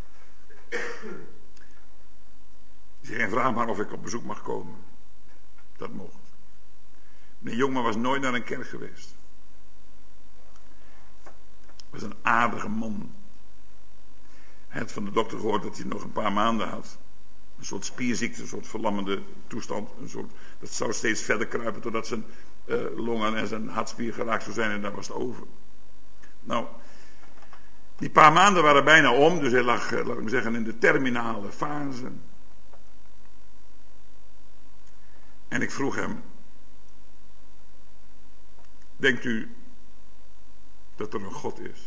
Ik zei, en vraag maar of ik op bezoek mag komen. Dat mocht. Meneer Jongman was nooit naar een kerk geweest. Was een aardige man. Hij had van de dokter gehoord dat hij nog een paar maanden had. Een soort spierziekte, een soort verlammende toestand. Dat zou steeds verder kruipen totdat zijn longen en zijn hartspier geraakt zou zijn en dan was het over. Nou, die paar maanden waren bijna om, dus hij lag, laat ik maar zeggen, in de terminale fase. En ik vroeg hem: denkt u dat er een God is?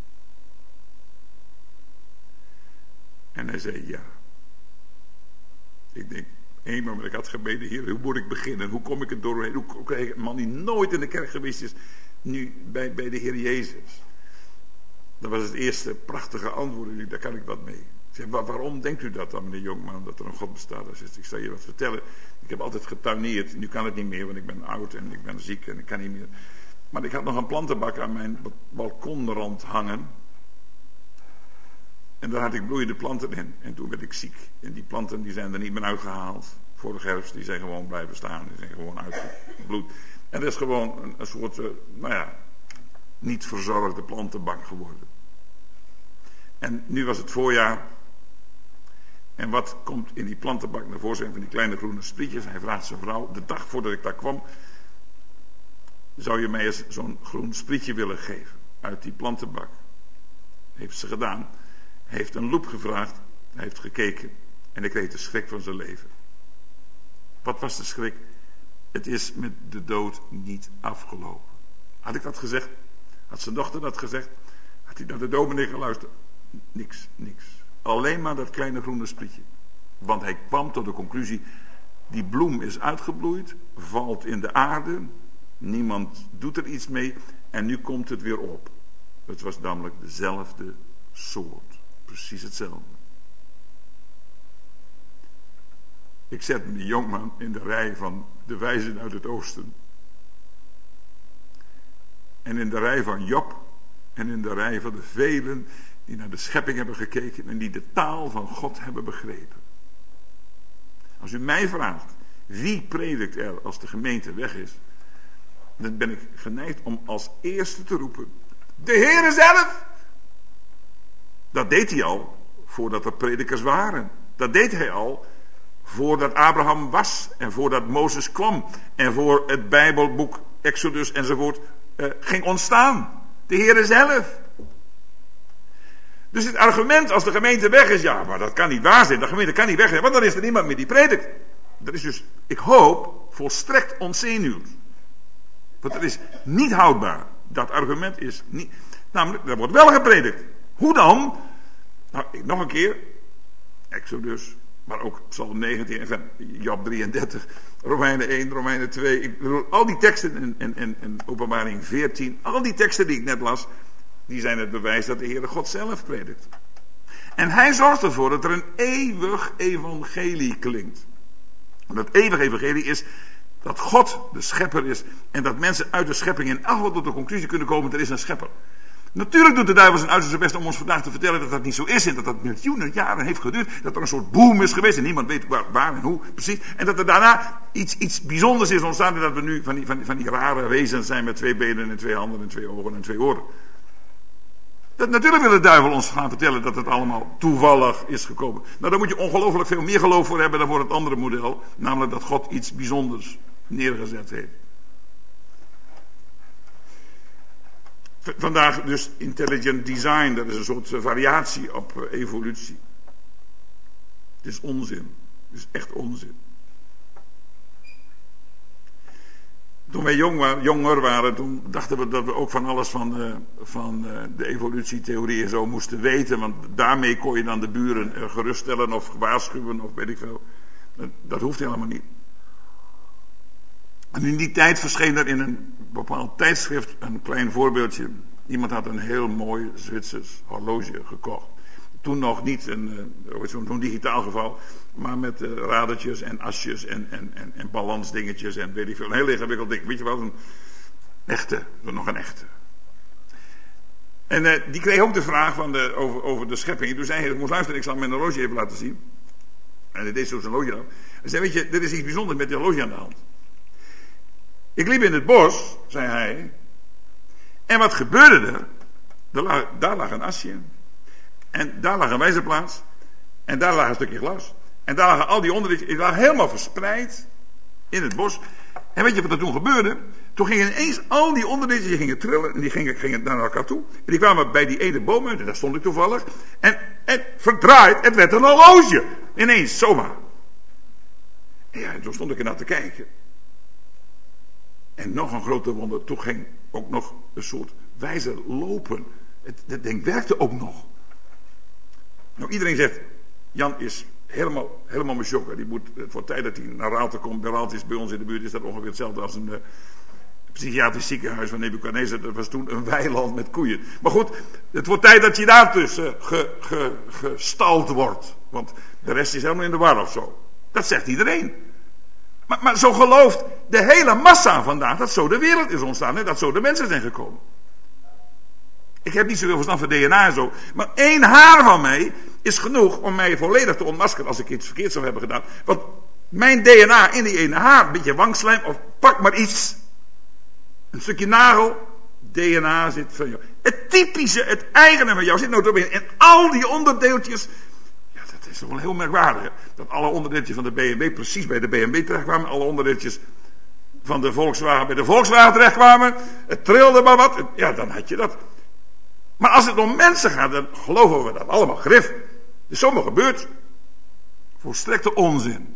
En hij zei ja. Ik denk, maar ik had gebeden: Heer, hoe moet ik beginnen? Hoe kom ik er doorheen? Hoe krijg ik een man die nooit in de kerk geweest is, nu bij de Heer Jezus? Dat was het eerste prachtige antwoord. Daar kan ik wat mee. Ik zeg: waarom denkt u dat dan, meneer Jonkman, dat er een God bestaat? Ik zal je wat vertellen. Ik heb altijd getuineerd. Nu kan het niet meer, want ik ben oud en ik ben ziek en ik kan niet meer. Maar ik had nog een plantenbak aan mijn balkonrand hangen. En daar had ik bloeiende planten in. En toen werd ik ziek. En die planten die zijn er niet meer uitgehaald. Vorige herfst, die zijn gewoon blijven staan. Die zijn gewoon uitgebloed. En dat is gewoon een soort, niet verzorgde plantenbak geworden. En nu was het voorjaar. En wat komt in die plantenbak naar voren? Zijn van die kleine groene sprietjes. Hij vraagt zijn vrouw: de dag voordat ik daar kwam, zou je mij eens zo'n groen sprietje willen geven uit die plantenbak? Heeft ze gedaan. Hij heeft een loep gevraagd. Hij heeft gekeken. En hij kreeg de schrik van zijn leven. Wat was de schrik? Het is met de dood niet afgelopen. Had ik dat gezegd? Had zijn dochter dat gezegd? Had hij naar de dominee geluisterd? Niks. Alleen maar dat kleine groene sprietje. Want hij kwam tot de conclusie: die bloem is uitgebloeid, valt in de aarde, niemand doet er iets mee en nu komt het weer op. Het was namelijk dezelfde soort. Precies hetzelfde. Ik zet meneer Jonkman in de rij van de wijzen uit het oosten. En in de rij van Job. En in de rij van de velen die naar de schepping hebben gekeken en die de taal van God hebben begrepen. Als u mij vraagt: wie predikt er als de gemeente weg is? Dan ben ik geneigd om als eerste te roepen: de Heere zelf! Dat deed hij al voordat er predikers waren. Dat deed hij al voordat Abraham was en voordat Mozes kwam en voor het Bijbelboek Exodus enzovoort ging ontstaan. De Heere zelf. Dus het argument als de gemeente weg is: ja, maar dat kan niet waar zijn. De gemeente kan niet weg zijn, want dan is er niemand meer die predikt. Dat is dus, ik hoop, volstrekt ontzenuwd. Want dat is niet houdbaar. Dat argument is niet. Namelijk, er wordt wel gepredikt. Hoe dan? Nou, nog een keer. Exodus, maar ook Psalm 19, Job 33, Romeinen 1, Romeinen 2. Ik bedoel, al die teksten en Openbaring 14, al die teksten die ik net las, die zijn het bewijs dat de Heere God zelf predikt. En hij zorgt ervoor dat er een eeuwig evangelie klinkt. En dat eeuwig evangelie is dat God de schepper is en dat mensen uit de schepping in elk geval tot de conclusie kunnen komen: er is een schepper. Natuurlijk doet de duivel zijn uiterste best om ons vandaag te vertellen dat dat niet zo is en dat dat miljoenen jaren heeft geduurd, dat er een soort boom is geweest en niemand weet waar en hoe precies, en dat er daarna iets bijzonders is ontstaan en dat we nu van die rare wezens zijn met 2 benen en 2 handen en 2 ogen en 2 oren. Natuurlijk wil de duivel ons gaan vertellen dat het allemaal toevallig is gekomen. Nou, daar moet je ongelooflijk veel meer geloof voor hebben dan voor het andere model, namelijk dat God iets bijzonders neergezet heeft. Vandaag dus intelligent design, dat is een soort variatie op evolutie. Het is onzin. Het is echt onzin. Toen wij jonger waren, toen dachten we dat we ook van alles van de evolutietheorie en zo moesten weten. Want daarmee kon je dan de buren geruststellen of waarschuwen of weet ik veel. Dat hoeft helemaal niet. En in die tijd verscheen er in een bepaald tijdschrift een klein voorbeeldje. Iemand had een heel mooi Zwitsers horloge gekocht. Toen nog niet zo'n digitaal geval, maar met radertjes en asjes en balansdingetjes en weet ik veel. Een heel ingewikkeld ding. Weet je wel, nog een echte. En die kreeg ook de vraag over de schepping. Toen zei hij: ik moest luisteren, ik zal mijn horloge even laten zien. En hij deed zo'n horloge dan. Hij zei: weet je, er is iets bijzonders met die horloge aan de hand. Ik liep in het bos, zei hij. En wat gebeurde er? Daar lag een asje. En daar lag een wijzerplaats. En daar lag een stukje glas. En daar lagen al die onderdelen, die lagen helemaal verspreid in het bos. En weet je wat er toen gebeurde? Toen gingen ineens al die onderdelen, die gingen trillen en die gingen naar elkaar toe. En die kwamen bij die ene boom uit, en daar stond ik toevallig. En verdraaid, het werd een horloge. Ineens, zomaar. En ja, toen stond ik ernaar te kijken. En nog een grote wonder, toen ging ook nog een soort wijzer lopen. Dat ding werkte ook nog. Nou, iedereen zegt, Jan is helemaal mesjokken. Die moet, het wordt tijd dat hij naar Raalte komt. Bij Raalte is bij ons in de buurt is dat ongeveer hetzelfde als een psychiatrisch ziekenhuis van Nebuchadnezzar. Dat was toen een weiland met koeien. Maar goed, het wordt tijd dat je daar tussen gestald wordt. Want de rest is helemaal in de war of zo. Dat zegt iedereen. Maar zo gelooft de hele massa vandaag dat zo de wereld is ontstaan. En dat zo de mensen zijn gekomen. Ik heb niet zoveel verstand van DNA en zo. Maar 1 haar van mij is genoeg om mij volledig te ontmaskeren als ik iets verkeerd zou hebben gedaan. Want mijn DNA in die 1 haar, een beetje wangslijm of pak maar iets. Een stukje nagel, DNA zit van jou. Het typische, het eigene van jou zit nota bene. En al die onderdeeltjes, ja, dat is toch wel heel merkwaardig. Hè? Dat alle onderdeeltjes van de BMW precies bij de BMW terechtkwamen. Alle onderdeeltjes van de Volkswagen bij de Volkswagen terechtkwamen. Het trilde maar wat. Ja, dan had je dat. Maar als het om mensen gaat, dan geloven we dat allemaal grif. Er is zomaar gebeurd. Volstrekte onzin.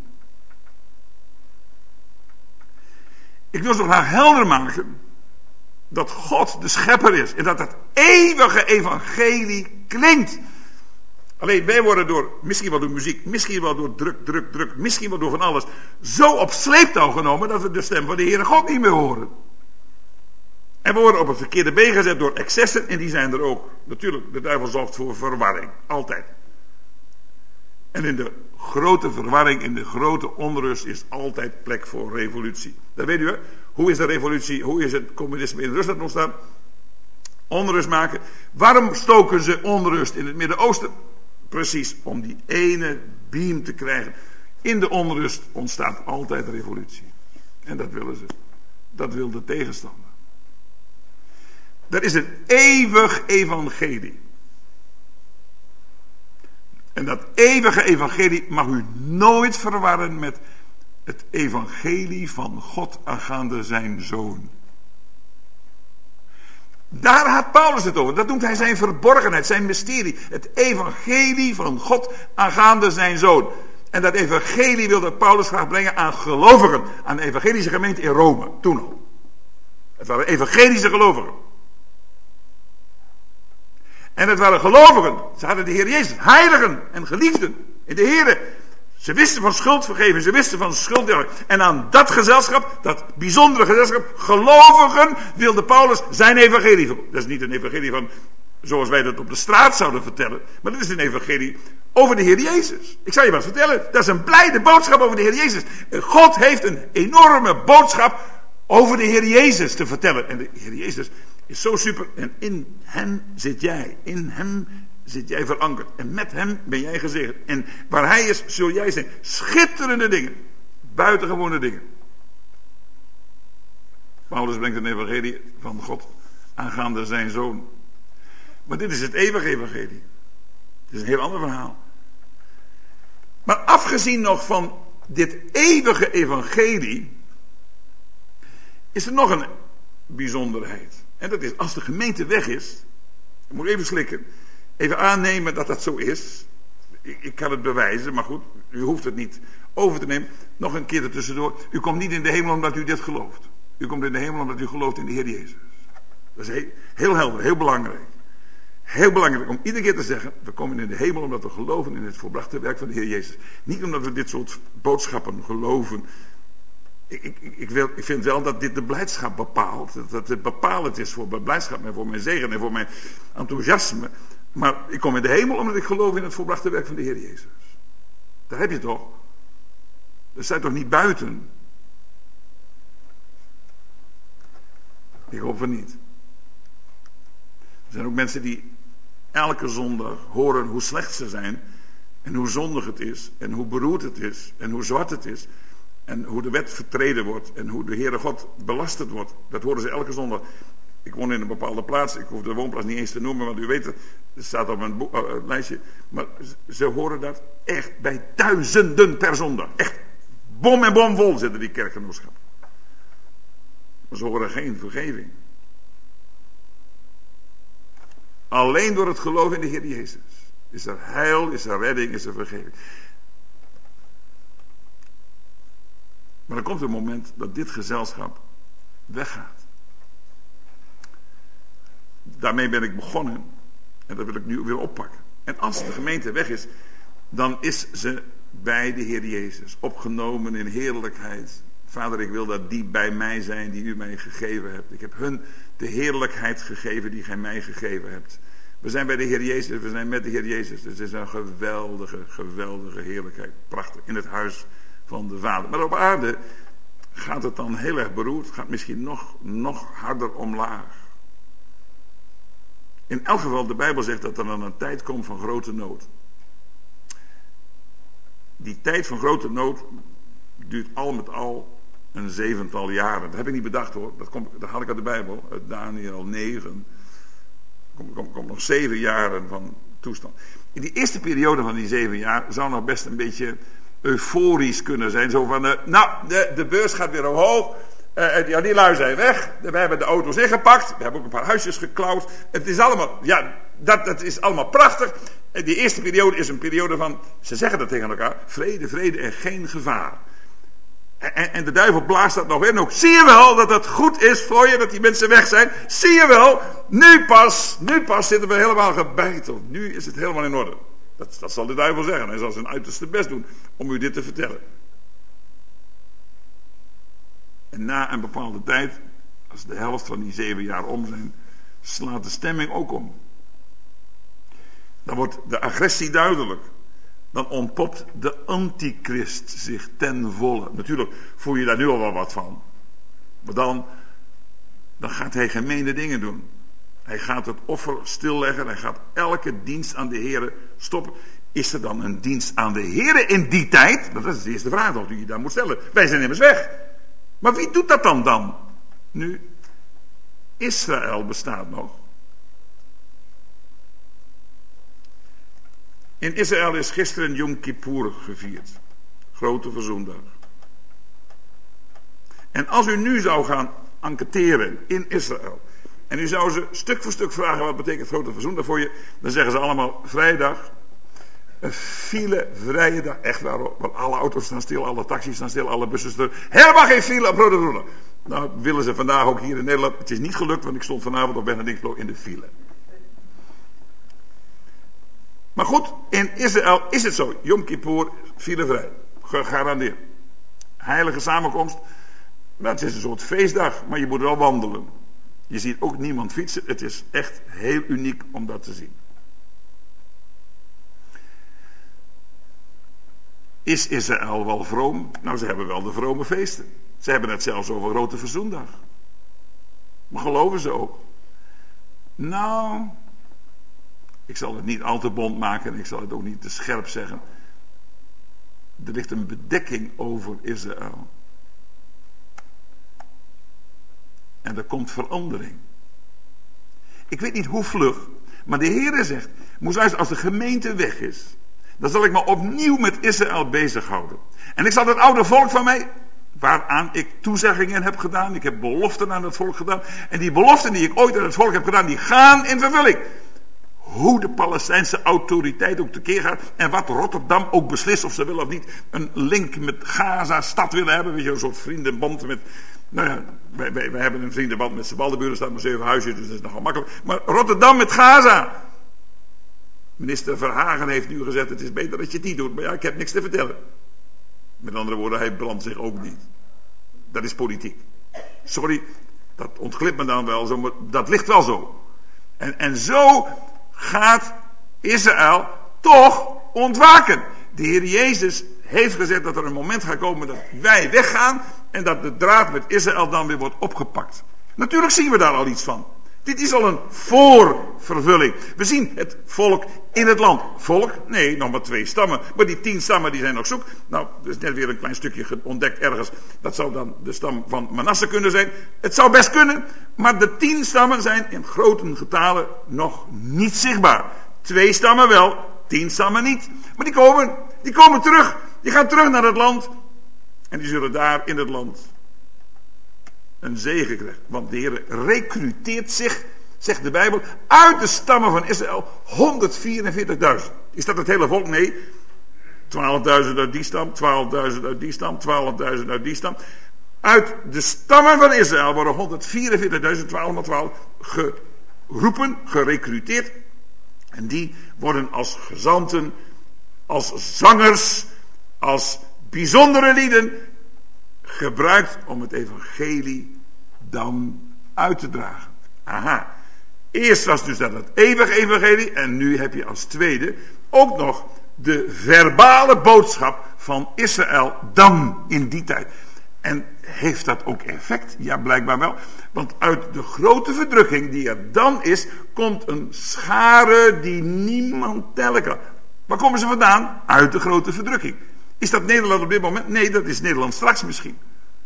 Ik wil zo graag helder maken dat God de schepper is. En dat het eeuwige evangelie klinkt. Alleen wij worden door, misschien wel door muziek, misschien wel door druk, misschien wel door van alles, zo op sleeptouw genomen dat we de stem van de Heere God niet meer horen. En we worden op het verkeerde been gezet door excessen en die zijn er ook. Natuurlijk, de duivel zorgt voor verwarring. Altijd. En in de grote verwarring, in de grote onrust is altijd plek voor revolutie. Dat weet u hè. Hoe is de revolutie, hoe is het communisme in Rusland ontstaan? Onrust maken. Waarom stoken ze onrust in het Midden-Oosten? Precies, om die ene beam te krijgen. In de onrust ontstaat altijd revolutie. En dat willen ze. Dat wil de tegenstander. Dat is een eeuwig evangelie. En dat eeuwige evangelie mag u nooit verwarren met het evangelie van God aangaande zijn zoon. Daar had Paulus het over. Dat noemt hij zijn verborgenheid, zijn mysterie. Het evangelie van God aangaande zijn zoon. En dat evangelie wilde Paulus graag brengen aan gelovigen. Aan de evangelische gemeente in Rome, toen al. Het waren evangelische gelovigen. En het waren gelovigen. Ze hadden de Heer Jezus, heiligen en geliefden in de Heer. Ze wisten van schuldvergeving, ze wisten van schuld. En aan dat gezelschap, dat bijzondere gezelschap, gelovigen, wilde Paulus zijn evangelie. Dat is niet een evangelie van, zoals wij dat op de straat zouden vertellen. Maar dat is een evangelie over de Heer Jezus. Ik zal je wat vertellen. Dat is een blijde boodschap over de Heer Jezus. God heeft een enorme boodschap over de Heer Jezus te vertellen. En de Heer Jezus is zo super. En in hem zit jij. In hem zit jij verankerd. En met hem ben jij gezegend. En waar hij is, zul jij zijn. Schitterende dingen. Buitengewone dingen. Paulus brengt een evangelie van God aangaande zijn zoon. Maar dit is het eeuwige evangelie. Het is een heel ander verhaal. Maar afgezien nog van dit eeuwige evangelie is er nog een bijzonderheid. En dat is, als de gemeente weg is, ik moet even slikken, even aannemen dat dat zo is. Ik kan het bewijzen, maar goed, u hoeft het niet over te nemen. Nog een keer ertussendoor. U komt niet in de hemel omdat u dit gelooft. U komt in de hemel omdat u gelooft in de Heer Jezus. Dat is heel helder, heel belangrijk. Heel belangrijk om iedere keer te zeggen, we komen in de hemel omdat we geloven in het volbrachte werk van de Heer Jezus. Niet omdat we dit soort boodschappen geloven. Ik vind wel dat dit de blijdschap bepaalt. Dat het bepalend is voor mijn blijdschap en voor mijn zegen en voor mijn enthousiasme. Maar ik kom in de hemel omdat ik geloof in het volbrachte werk van de Heer Jezus. Daar heb je toch. Dat staat toch niet buiten? Ik hoop van niet. Er zijn ook mensen die elke zondag horen hoe slecht ze zijn. En hoe zondig het is. En hoe beroerd het is. En hoe zwart het is. En hoe de wet vertreden wordt. En hoe de Heere God belasterd wordt. Dat horen ze elke zondag. Ik woon in een bepaalde plaats. Ik hoef de woonplaats niet eens te noemen, want u weet het. Het staat op mijn lijstje. Maar ze horen dat echt bij duizenden per zondag. Echt bom en bom vol zitten die kerkgenootschappen. Maar ze horen geen vergeving. Alleen door het geloof in de Heer Jezus is er heil, is er redding, is er vergeving. Maar dan komt een moment dat dit gezelschap weggaat. Daarmee ben ik begonnen en dat wil ik nu weer oppakken. En als de gemeente weg is, dan is ze bij de Heer Jezus, opgenomen in heerlijkheid. Vader, ik wil dat die bij mij zijn die u mij gegeven hebt. Ik heb hun de heerlijkheid gegeven die gij mij gegeven hebt. We zijn bij de Heer Jezus, we zijn met de Heer Jezus. Dus het is een geweldige, geweldige heerlijkheid. Prachtig, in het huis van de Vader. Maar op aarde gaat het dan heel erg beroerd. Gaat misschien nog harder omlaag. In elk geval, de Bijbel zegt dat er dan een tijd komt van grote nood. Die tijd van grote nood duurt al met al een 7-tal jaren. Dat heb ik niet bedacht hoor. Dat had ik uit de Bijbel. Uit Daniël 9. Komt nog 7 jaren van toestand. In die eerste periode van die 7 jaar zou nog best een beetje euforisch kunnen zijn. Zo van, de beurs gaat weer omhoog. Die lui zijn weg. We hebben de auto's ingepakt. We hebben ook een paar huisjes geklauwd. Het is allemaal, dat is allemaal prachtig. En die eerste periode is een periode van, ze zeggen dat tegen elkaar, vrede, vrede en geen gevaar. En de duivel blaast dat nog in ook. Zie je wel dat het goed is voor je dat die mensen weg zijn? Zie je wel, nu pas zitten we helemaal gebeiteld. Nu is het helemaal in orde. Dat zal de duivel zeggen. Hij zal zijn uiterste best doen om u dit te vertellen. En na een bepaalde tijd, als de helft van die 7 jaar om zijn, slaat de stemming ook om. Dan wordt de agressie duidelijk. Dan ontpopt de antichrist zich ten volle. Natuurlijk voel je daar nu al wel wat van. Maar dan gaat hij gemene dingen doen. Hij gaat het offer stilleggen. Hij gaat elke dienst aan de Heere stoppen. Is er dan een dienst aan de Heere in die tijd? Dat is de eerste vraag die je daar moet stellen. Wij zijn immers weg. Maar wie doet dat dan? Nu, Israël bestaat nog. In Israël is gisteren Yom Kippur gevierd. Grote verzoendag. En als u nu zou gaan enquêteren in Israël. En u zou ze stuk voor stuk vragen wat betekent grote verzoendag voor je. Dan zeggen ze allemaal vrijdag. Een filevrije dag. Echt waar hoor. Want alle auto's staan stil, alle taxis staan stil, alle bussen staan stil. Helemaal geen file op grote verzoendag. Nou willen ze vandaag ook hier in Nederland. Het is niet gelukt, want ik stond vanavond op Benedictlo in de file. Maar goed, in Israël is het zo. Yom Kippur, filevrij. Gegarandeerd. Heilige samenkomst. Maar het is een soort feestdag, maar je moet wel wandelen. Je ziet ook niemand fietsen. Het is echt heel uniek om dat te zien. Is Israël wel vroom? Nou, ze hebben wel de vrome feesten. Ze hebben het zelfs over grote verzoendag. Maar geloven ze ook? Nou, ik zal het niet al te bont maken en ik zal het ook niet te scherp zeggen. Er ligt een bedekking over Israël. En er komt verandering. Ik weet niet hoe vlug, maar de Heere zegt, Moesluister, als de gemeente weg is, dan zal ik me opnieuw met Israël bezighouden. En ik zal het oude volk van mij, waaraan ik toezeggingen heb gedaan, ik heb beloften aan het volk gedaan, en die beloften die ik ooit aan het volk heb gedaan, die gaan in vervulling. Hoe de Palestijnse autoriteit ook tekeer gaat, en wat Rotterdam ook beslist, of ze willen of niet, een link met Gaza-stad willen hebben, weet je, een soort vriendenband met, nou ja, wij hebben een vriendenband met Sebaldeburen, staat maar 7 huisjes, dus dat is nogal makkelijk. Maar Rotterdam met Gaza. Minister Verhagen heeft nu gezegd, het is beter dat je het niet doet, maar ja, ik heb niks te vertellen. Met andere woorden, hij brandt zich ook niet. Dat is politiek. Sorry, dat ontglipt me dan wel zo, maar dat ligt wel zo. En zo gaat Israël toch ontwaken. De Heer Jezus heeft gezegd dat er een moment gaat komen dat wij weggaan en dat de draad met Israël dan weer wordt opgepakt. Natuurlijk zien we daar al iets van. Dit is al een voorvervulling. We zien het volk in het land. Volk? Nee, nog maar 2 stammen. Maar die 10 stammen die zijn nog zoek. Nou, er is net weer een klein stukje ontdekt ergens. Dat zou dan de stam van Manasse kunnen zijn. Het zou best kunnen. Maar de 10 stammen zijn in grote getalen nog niet zichtbaar. 2 stammen wel, 10 stammen niet. Maar die komen terug. Die gaan terug naar het land. En die zullen daar in het land een zegen krijgen. Want de Heer recruteert zich, zegt de Bijbel, uit de stammen van Israël 144.000. Is dat het hele volk? Nee. 12.000 uit die stam, 12.000 uit die stam, 12.000 uit die stam. Uit de stammen van Israël worden 144.000, 12 maar 12, geroepen, gerecruteerd. En die worden als gezanten, als zangers, als bijzondere lieden gebruikt om het evangelie dan uit te dragen. Aha. Eerst was dus dat het eeuwige evangelie en nu heb je als tweede ook nog de verbale boodschap van Israël dan in die tijd. En heeft dat ook effect? Ja, blijkbaar wel. Want uit de grote verdrukking die er dan is, komt een schare die niemand tellen kan. Waar komen ze vandaan? Uit de grote verdrukking. Is dat Nederland op dit moment? Nee, dat is Nederland straks misschien.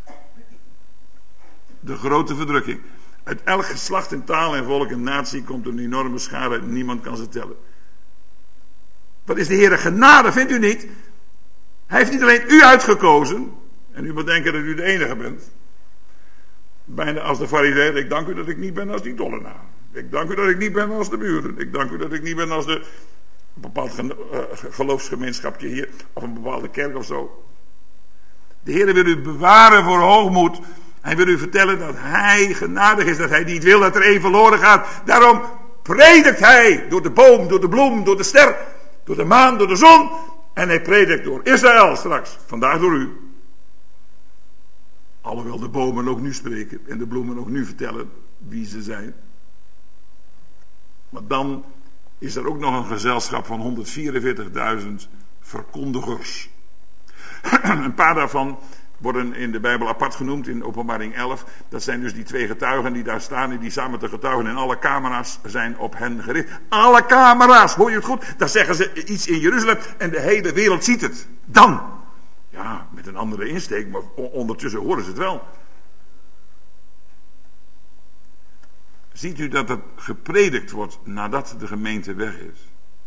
De grote verdrukking. Uit elk geslacht en taal en volk en natie komt een enorme schare. Niemand kan ze tellen. Wat is de Heere genade, vindt u niet? Hij heeft niet alleen u uitgekozen. En u moet denken dat u de enige bent. Bijna als de farizeeën. Ik dank u dat ik niet ben als die tollenaar. Ik dank u dat ik niet ben als de buren. Ik dank u dat ik niet ben als een bepaald geloofsgemeenschapje hier. Of een bepaalde kerk of zo. De Heer wil u bewaren voor hoogmoed. Hij wil u vertellen dat hij genadig is. Dat hij niet wil dat er één verloren gaat. Daarom predikt hij door de boom, door de bloem, door de ster, door de maan, door de zon. En hij predikt door Israël straks. Vandaag door u. Alhoewel de bomen ook nu spreken en de bloemen ook nu vertellen wie ze zijn. Maar dan is er ook nog een gezelschap van 144.000 verkondigers. Een paar daarvan worden in de Bijbel apart genoemd in Openbaring 11. Dat zijn dus die 2 getuigen die daar staan en die samen te getuigen. En alle camera's zijn op hen gericht. Alle camera's, hoor je het goed? Daar zeggen ze iets in Jeruzalem en de hele wereld ziet het. Dan. Ja, met een andere insteek, maar ondertussen horen ze het wel. Ziet u dat het gepredikt wordt nadat de gemeente weg is?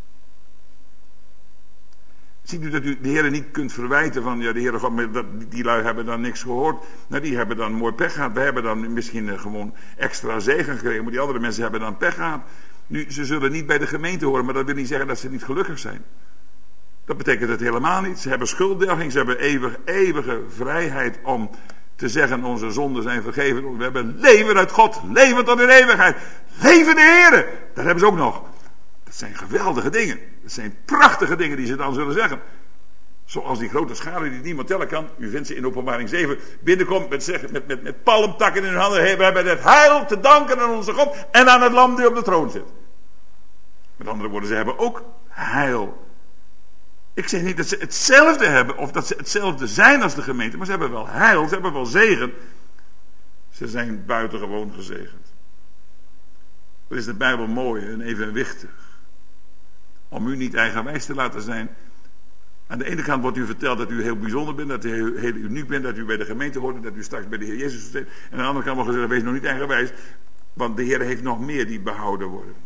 Ziet u dat u de Heer niet kunt verwijten van, ja, de Heer God, die lui hebben dan niks gehoord. Nou, die hebben dan mooi pech gehad. Wij hebben dan misschien gewoon extra zegen gekregen, maar die andere mensen hebben dan pech gehad. Nu, ze zullen niet bij de gemeente horen, maar dat wil niet zeggen dat ze niet gelukkig zijn. Dat betekent het helemaal niet. Ze hebben schulddelging, ze hebben eeuwige vrijheid om te zeggen onze zonden zijn vergeven. We hebben leven uit God, leven tot in eeuwigheid. Leven de Heere, dat hebben ze ook nog. Dat zijn geweldige dingen. Dat zijn prachtige dingen die ze dan zullen zeggen. Zoals die grote schade die niemand tellen kan. U vindt ze in Openbaring 7 binnenkomt met palmtakken in hun handen. Hey, we hebben het heil te danken aan onze God en aan het lam die op de troon zit. Met andere woorden, ze hebben ook heil. Ik zeg niet dat ze hetzelfde hebben of dat ze hetzelfde zijn als de gemeente, maar ze hebben wel heil, ze hebben wel zegen. Ze zijn buitengewoon gezegend. Dat is de Bijbel mooi en evenwichtig. Om u niet eigenwijs te laten zijn. Aan de ene kant wordt u verteld dat u heel bijzonder bent, dat u heel uniek bent, dat u bij de gemeente hoort, dat u straks bij de Heer Jezus zit. En aan de andere kant wordt gezegd, wees nog niet eigenwijs, want de Heer heeft nog meer die behouden worden.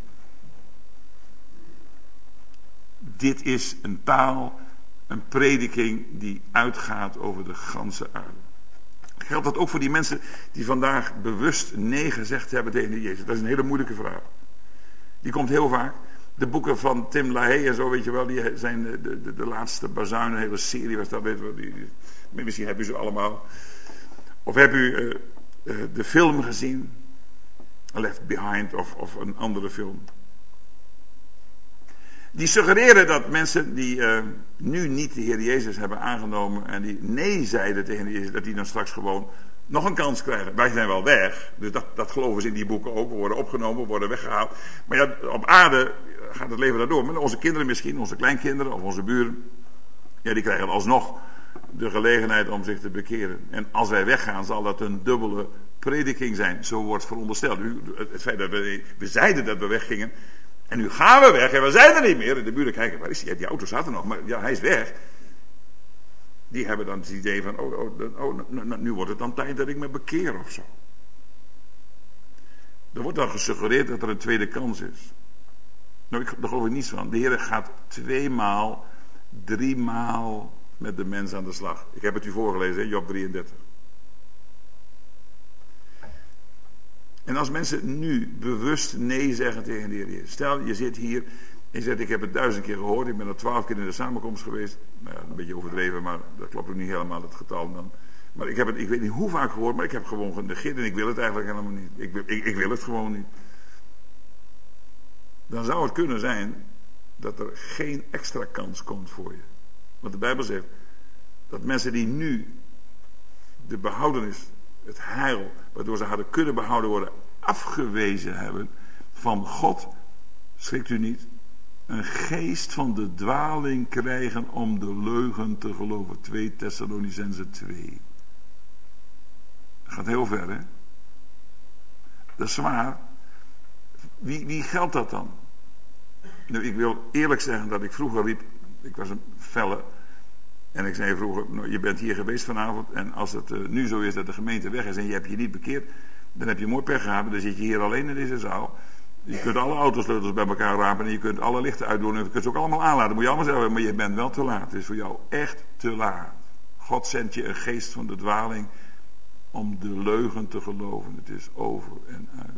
Dit is een taal, een prediking die uitgaat over de ganse aarde. Geldt dat ook voor die mensen die vandaag bewust nee gezegd hebben tegen de Jezus? Dat is een hele moeilijke vraag. Die komt heel vaak. De boeken van Tim LaHaye en zo, weet je wel, die zijn de laatste bazuin, een hele serie was dat, weet je wel, misschien heb u ze allemaal. Of heb u de film gezien, Left Behind of een andere film. Die suggereren dat mensen die nu niet de Heer Jezus hebben aangenomen en die nee zeiden tegen de Jezus, dat die dan straks gewoon nog een kans krijgen. Wij zijn wel weg, dus dat geloven ze in die boeken ook. We worden opgenomen, we worden weggehaald. Maar ja, op aarde gaat het leven daardoor. Maar onze kinderen misschien, onze kleinkinderen of onze buren, ja, die krijgen alsnog de gelegenheid om zich te bekeren. En als wij weggaan, zal dat een dubbele prediking zijn. Zo wordt verondersteld. Het feit dat we zeiden dat we weggingen. En nu gaan we weg en we zijn er niet meer. En de buren kijken, waar is hij? Die auto staat er nog, maar ja, hij is weg. Die hebben dan het idee van, nu wordt het dan tijd dat ik me bekeer of zo. Er wordt dan gesuggereerd dat er een tweede kans is. Nou, daar geloof ik niets van. De Heer gaat 2 maal, 3 maal met de mens aan de slag. Ik heb het u voorgelezen, hè? Job 33. En als mensen nu bewust nee zeggen tegen de Heer Jezus. Stel, je zit hier en je zegt, ik heb het 1000 keer gehoord. Ik ben er 12 keer in de samenkomst geweest. Nou ja, een beetje overdreven, maar dat klopt ook niet helemaal, het getal dan. Maar ik heb het, ik weet niet hoe vaak gehoord, maar ik heb gewoon genegeerd. En ik wil het eigenlijk helemaal niet. Ik wil het gewoon niet. Dan zou het kunnen zijn dat er geen extra kans komt voor je. Want de Bijbel zegt dat mensen die nu de behoudenis, het heil, waardoor ze hadden kunnen behouden worden, afgewezen hebben van God, schrikt u niet, een geest van de dwaling krijgen om de leugen te geloven. 2 Thessalonicenzen 2. Dat gaat heel ver, hè? Dat is zwaar. Wie geldt dat dan? Nu, ik wil eerlijk zeggen dat ik vroeger riep, ik was een felle, en ik zei vroeger, nou, je bent hier geweest vanavond, en als het nu zo is dat de gemeente weg is en je hebt je niet bekeerd, dan heb je mooi pech gehad, dan zit je hier alleen in deze zaal. Je kunt alle autosleutels bij elkaar rapen en je kunt alle lichten uitdoen en je kunt ze ook allemaal aanlaten, moet je allemaal zeggen, maar je bent wel te laat. Het is voor jou echt te laat. God zendt je een geest van de dwaling om de leugen te geloven. Het is over en uit.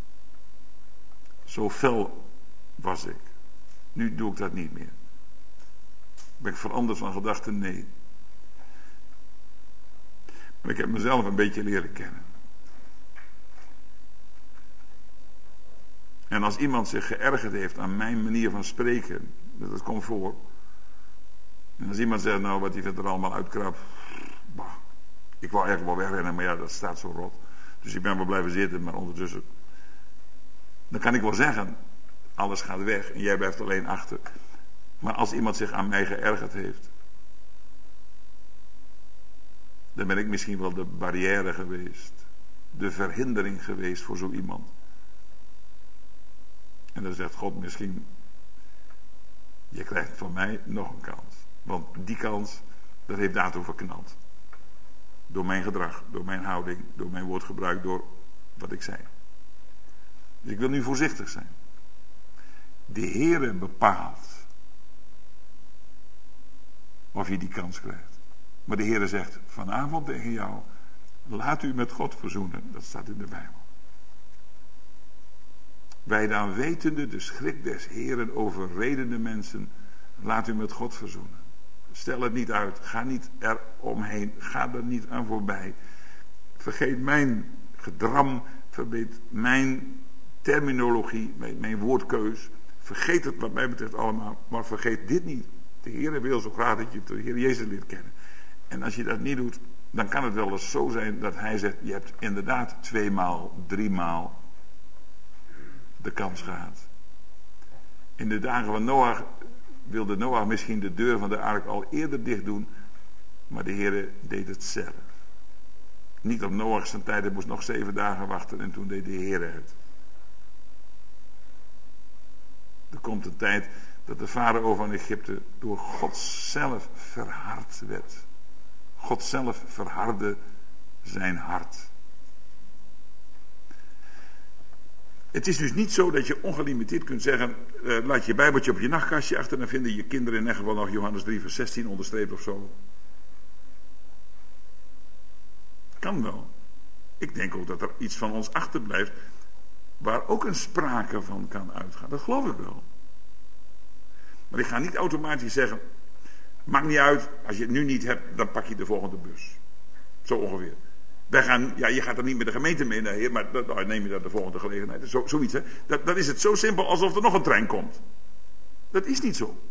Zo fel was ik. Nu doe ik dat niet meer. Ben ik veranderd van gedachten? Nee. Maar ik heb mezelf een beetje leren kennen. En als iemand zich geërgerd heeft aan mijn manier van spreken, dat komt voor. En als iemand zegt, nou wat hij er allemaal uitkrabt, bah, ik wou eigenlijk wel wegrennen, maar ja, dat staat zo rot. Dus ik ben wel blijven zitten, maar ondertussen, dan kan ik wel zeggen, alles gaat weg en jij blijft alleen achter. Maar als iemand zich aan mij geërgerd heeft, dan ben ik misschien wel de barrière geweest, de verhindering geweest voor zo iemand. En dan zegt God misschien, je krijgt van mij nog een kans. Want die kans, dat heeft daartoe verknald. Door mijn gedrag, door mijn houding, door mijn woordgebruik, door wat ik zei. Dus ik wil nu voorzichtig zijn. De Heere bepaalt of je die kans krijgt. Maar de Heere zegt vanavond tegen jou, laat u met God verzoenen. Dat staat in de Bijbel. Wij dan wetende de schrik des Heeren overredende mensen, laat u met God verzoenen. Stel het niet uit, ga niet er omheen, ga er niet aan voorbij. Vergeet mijn gedram, vergeet mijn terminologie, mijn woordkeus. Vergeet het wat mij betreft allemaal, maar vergeet dit niet. De Heer wil zo graag dat je de Heer Jezus leert kennen. En als je dat niet doet, dan kan het wel eens zo zijn dat hij zegt, je hebt inderdaad 2 maal, 3 maal de kans gehad. In de dagen van Noach wilde Noach misschien de deur van de ark al eerder dicht doen, maar de Heer deed het zelf. Niet op Noach zijn tijd, hij moest nog 7 dagen wachten en toen deed de Heer het. Er komt een tijd dat de farao van Egypte door God zelf verhard werd. God zelf verhardde zijn hart. Het is dus niet zo dat je ongelimiteerd kunt zeggen, laat je Bijbeltje op je nachtkastje achter, dan vinden je kinderen in echt geval nog Johannes 3 vers 16 onderstreept of zo. Kan wel. Ik denk ook dat er iets van ons achterblijft, waar ook een sprake van kan uitgaan. Dat geloof ik wel. Maar ik ga niet automatisch zeggen, maakt niet uit, als je het nu niet hebt, dan pak je de volgende bus. Zo ongeveer. Wij gaan, ja, je gaat er niet met de gemeente mee naar hier, maar dan neem je dat de volgende gelegenheid. Zoiets, hè. Dan is het zo simpel alsof er nog een trein komt. Dat is niet zo.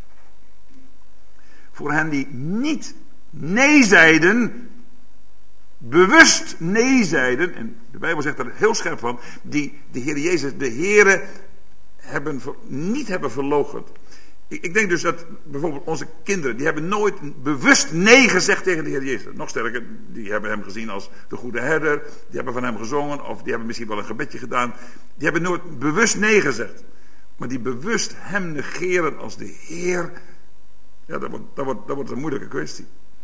Voor hen die niet nee zeiden, bewust nee zeiden, en de Bijbel zegt er heel scherp van, die de Heer Jezus, de Heere, niet hebben verloochend. Ik denk dus dat bijvoorbeeld onze kinderen, die hebben nooit bewust nee gezegd tegen de Heer Jezus. Nog sterker, die hebben hem gezien als de goede herder, die hebben van hem gezongen, of die hebben misschien wel een gebedje gedaan. Die hebben nooit bewust nee gezegd. Maar die bewust hem negeren als de Heer, ja, dat wordt een moeilijke kwestie.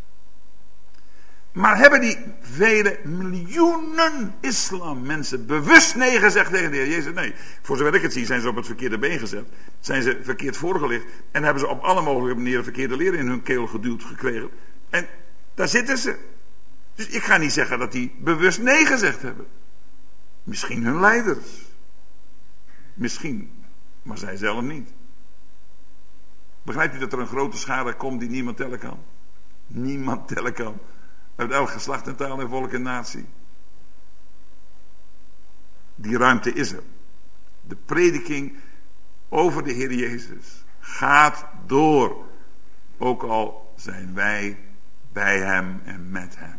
Maar hebben die vele miljoenen islammensen bewust nee gezegd tegen de Heer Jezus? Nee, voor zover ik het zie zijn ze op het verkeerde been gezet. Zijn ze verkeerd voorgelicht. En hebben ze op alle mogelijke manieren verkeerde leren in hun keel geduwd gekregen. En daar zitten ze. Dus ik ga niet zeggen dat die bewust nee gezegd hebben. Misschien hun leiders. Misschien. Maar zij zelf niet. Begrijpt u dat er een grote schare komt die niemand tellen kan? Niemand tellen kan. Uit elk geslacht en taal en volk en natie. Die ruimte is er. De prediking over de Heer Jezus gaat door. Ook al zijn wij bij hem en met hem.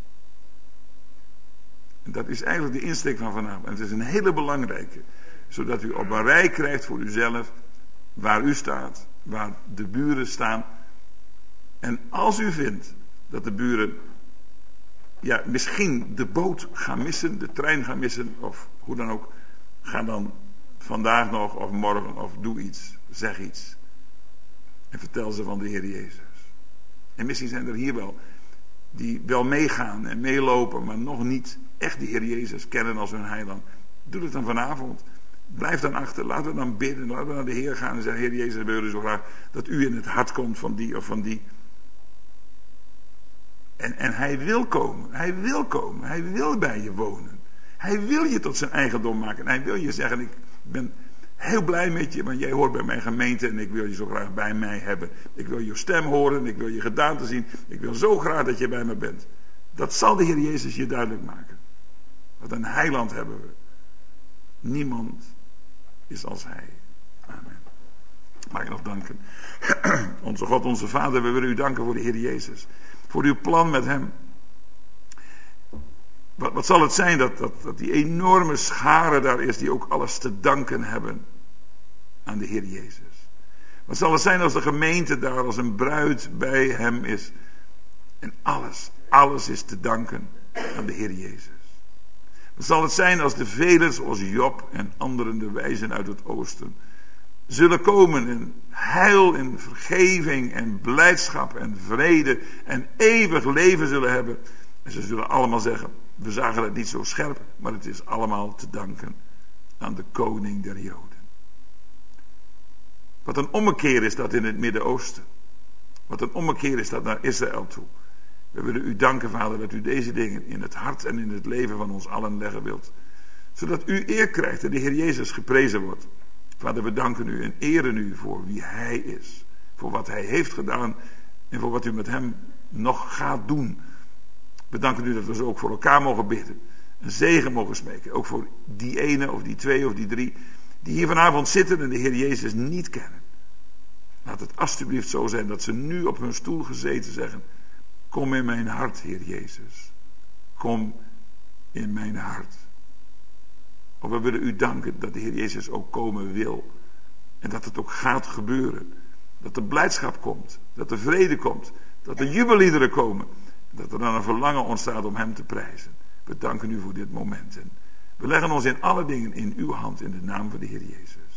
En dat is eigenlijk de insteek van vanavond. En het is een hele belangrijke. Zodat u op een rij krijgt voor uzelf. Waar u staat. Waar de buren staan. En als u vindt dat de buren misschien de boot gaan missen, de trein gaan missen, of hoe dan ook, ga dan vandaag nog of morgen of doe iets, zeg iets. En vertel ze van de Heer Jezus. En misschien zijn er hier wel, die wel meegaan en meelopen, maar nog niet echt de Heer Jezus kennen als hun heiland. Doe het dan vanavond. Blijf dan achter, laten we dan bidden, laten we naar de Heer gaan en zeggen: Heer Jezus, we willen zo graag dat u in het hart komt van die of van die. En hij wil komen, hij wil bij je wonen. Hij wil je tot zijn eigendom maken. En hij wil je zeggen: ik ben heel blij met je, want jij hoort bij mijn gemeente en ik wil je zo graag bij mij hebben. Ik wil je stem horen, ik wil je gedaante zien. Ik wil zo graag dat je bij me bent. Dat zal de Heer Jezus je duidelijk maken. Wat een heiland hebben we. Niemand is als hij. Amen. Mag ik nog danken. Onze God, onze Vader, we willen u danken voor de Heer Jezus. Voor uw plan met hem. Wat zal het zijn dat die enorme schare daar is, die ook alles te danken hebben aan de Heer Jezus. Wat zal het zijn als de gemeente daar als een bruid bij hem is. En alles is te danken aan de Heer Jezus. Wat zal het zijn als de velen zoals Job en anderen, de wijzen uit het oosten, zullen komen in heil en vergeving en blijdschap en vrede en eeuwig leven zullen hebben. En ze zullen allemaal zeggen: we zagen het niet zo scherp, maar het is allemaal te danken aan de koning der Joden. Wat een ommekeer is dat in het Midden-Oosten. Wat een ommekeer is dat naar Israël toe. We willen u danken, Vader, dat u deze dingen in het hart en in het leven van ons allen leggen wilt. Zodat u eer krijgt en de Heer Jezus geprezen wordt. Vader, we danken u en eren u voor wie hij is. Voor wat hij heeft gedaan en voor wat u met hem nog gaat doen. We danken u dat we zo ook voor elkaar mogen bidden. Een zegen mogen smeken. Ook voor die ene of die twee of die drie die hier vanavond zitten en de Heer Jezus niet kennen. Laat het alstublieft zo zijn dat ze nu op hun stoel gezeten zeggen: kom in mijn hart, Heer Jezus. Kom in mijn hart. Of we willen u danken dat de Heer Jezus ook komen wil. En dat het ook gaat gebeuren. Dat er blijdschap komt. Dat er vrede komt. Dat er jubelliederen komen. Dat er dan een verlangen ontstaat om hem te prijzen. We danken u voor dit moment. En we leggen ons in alle dingen in uw hand in de naam van de Heer Jezus.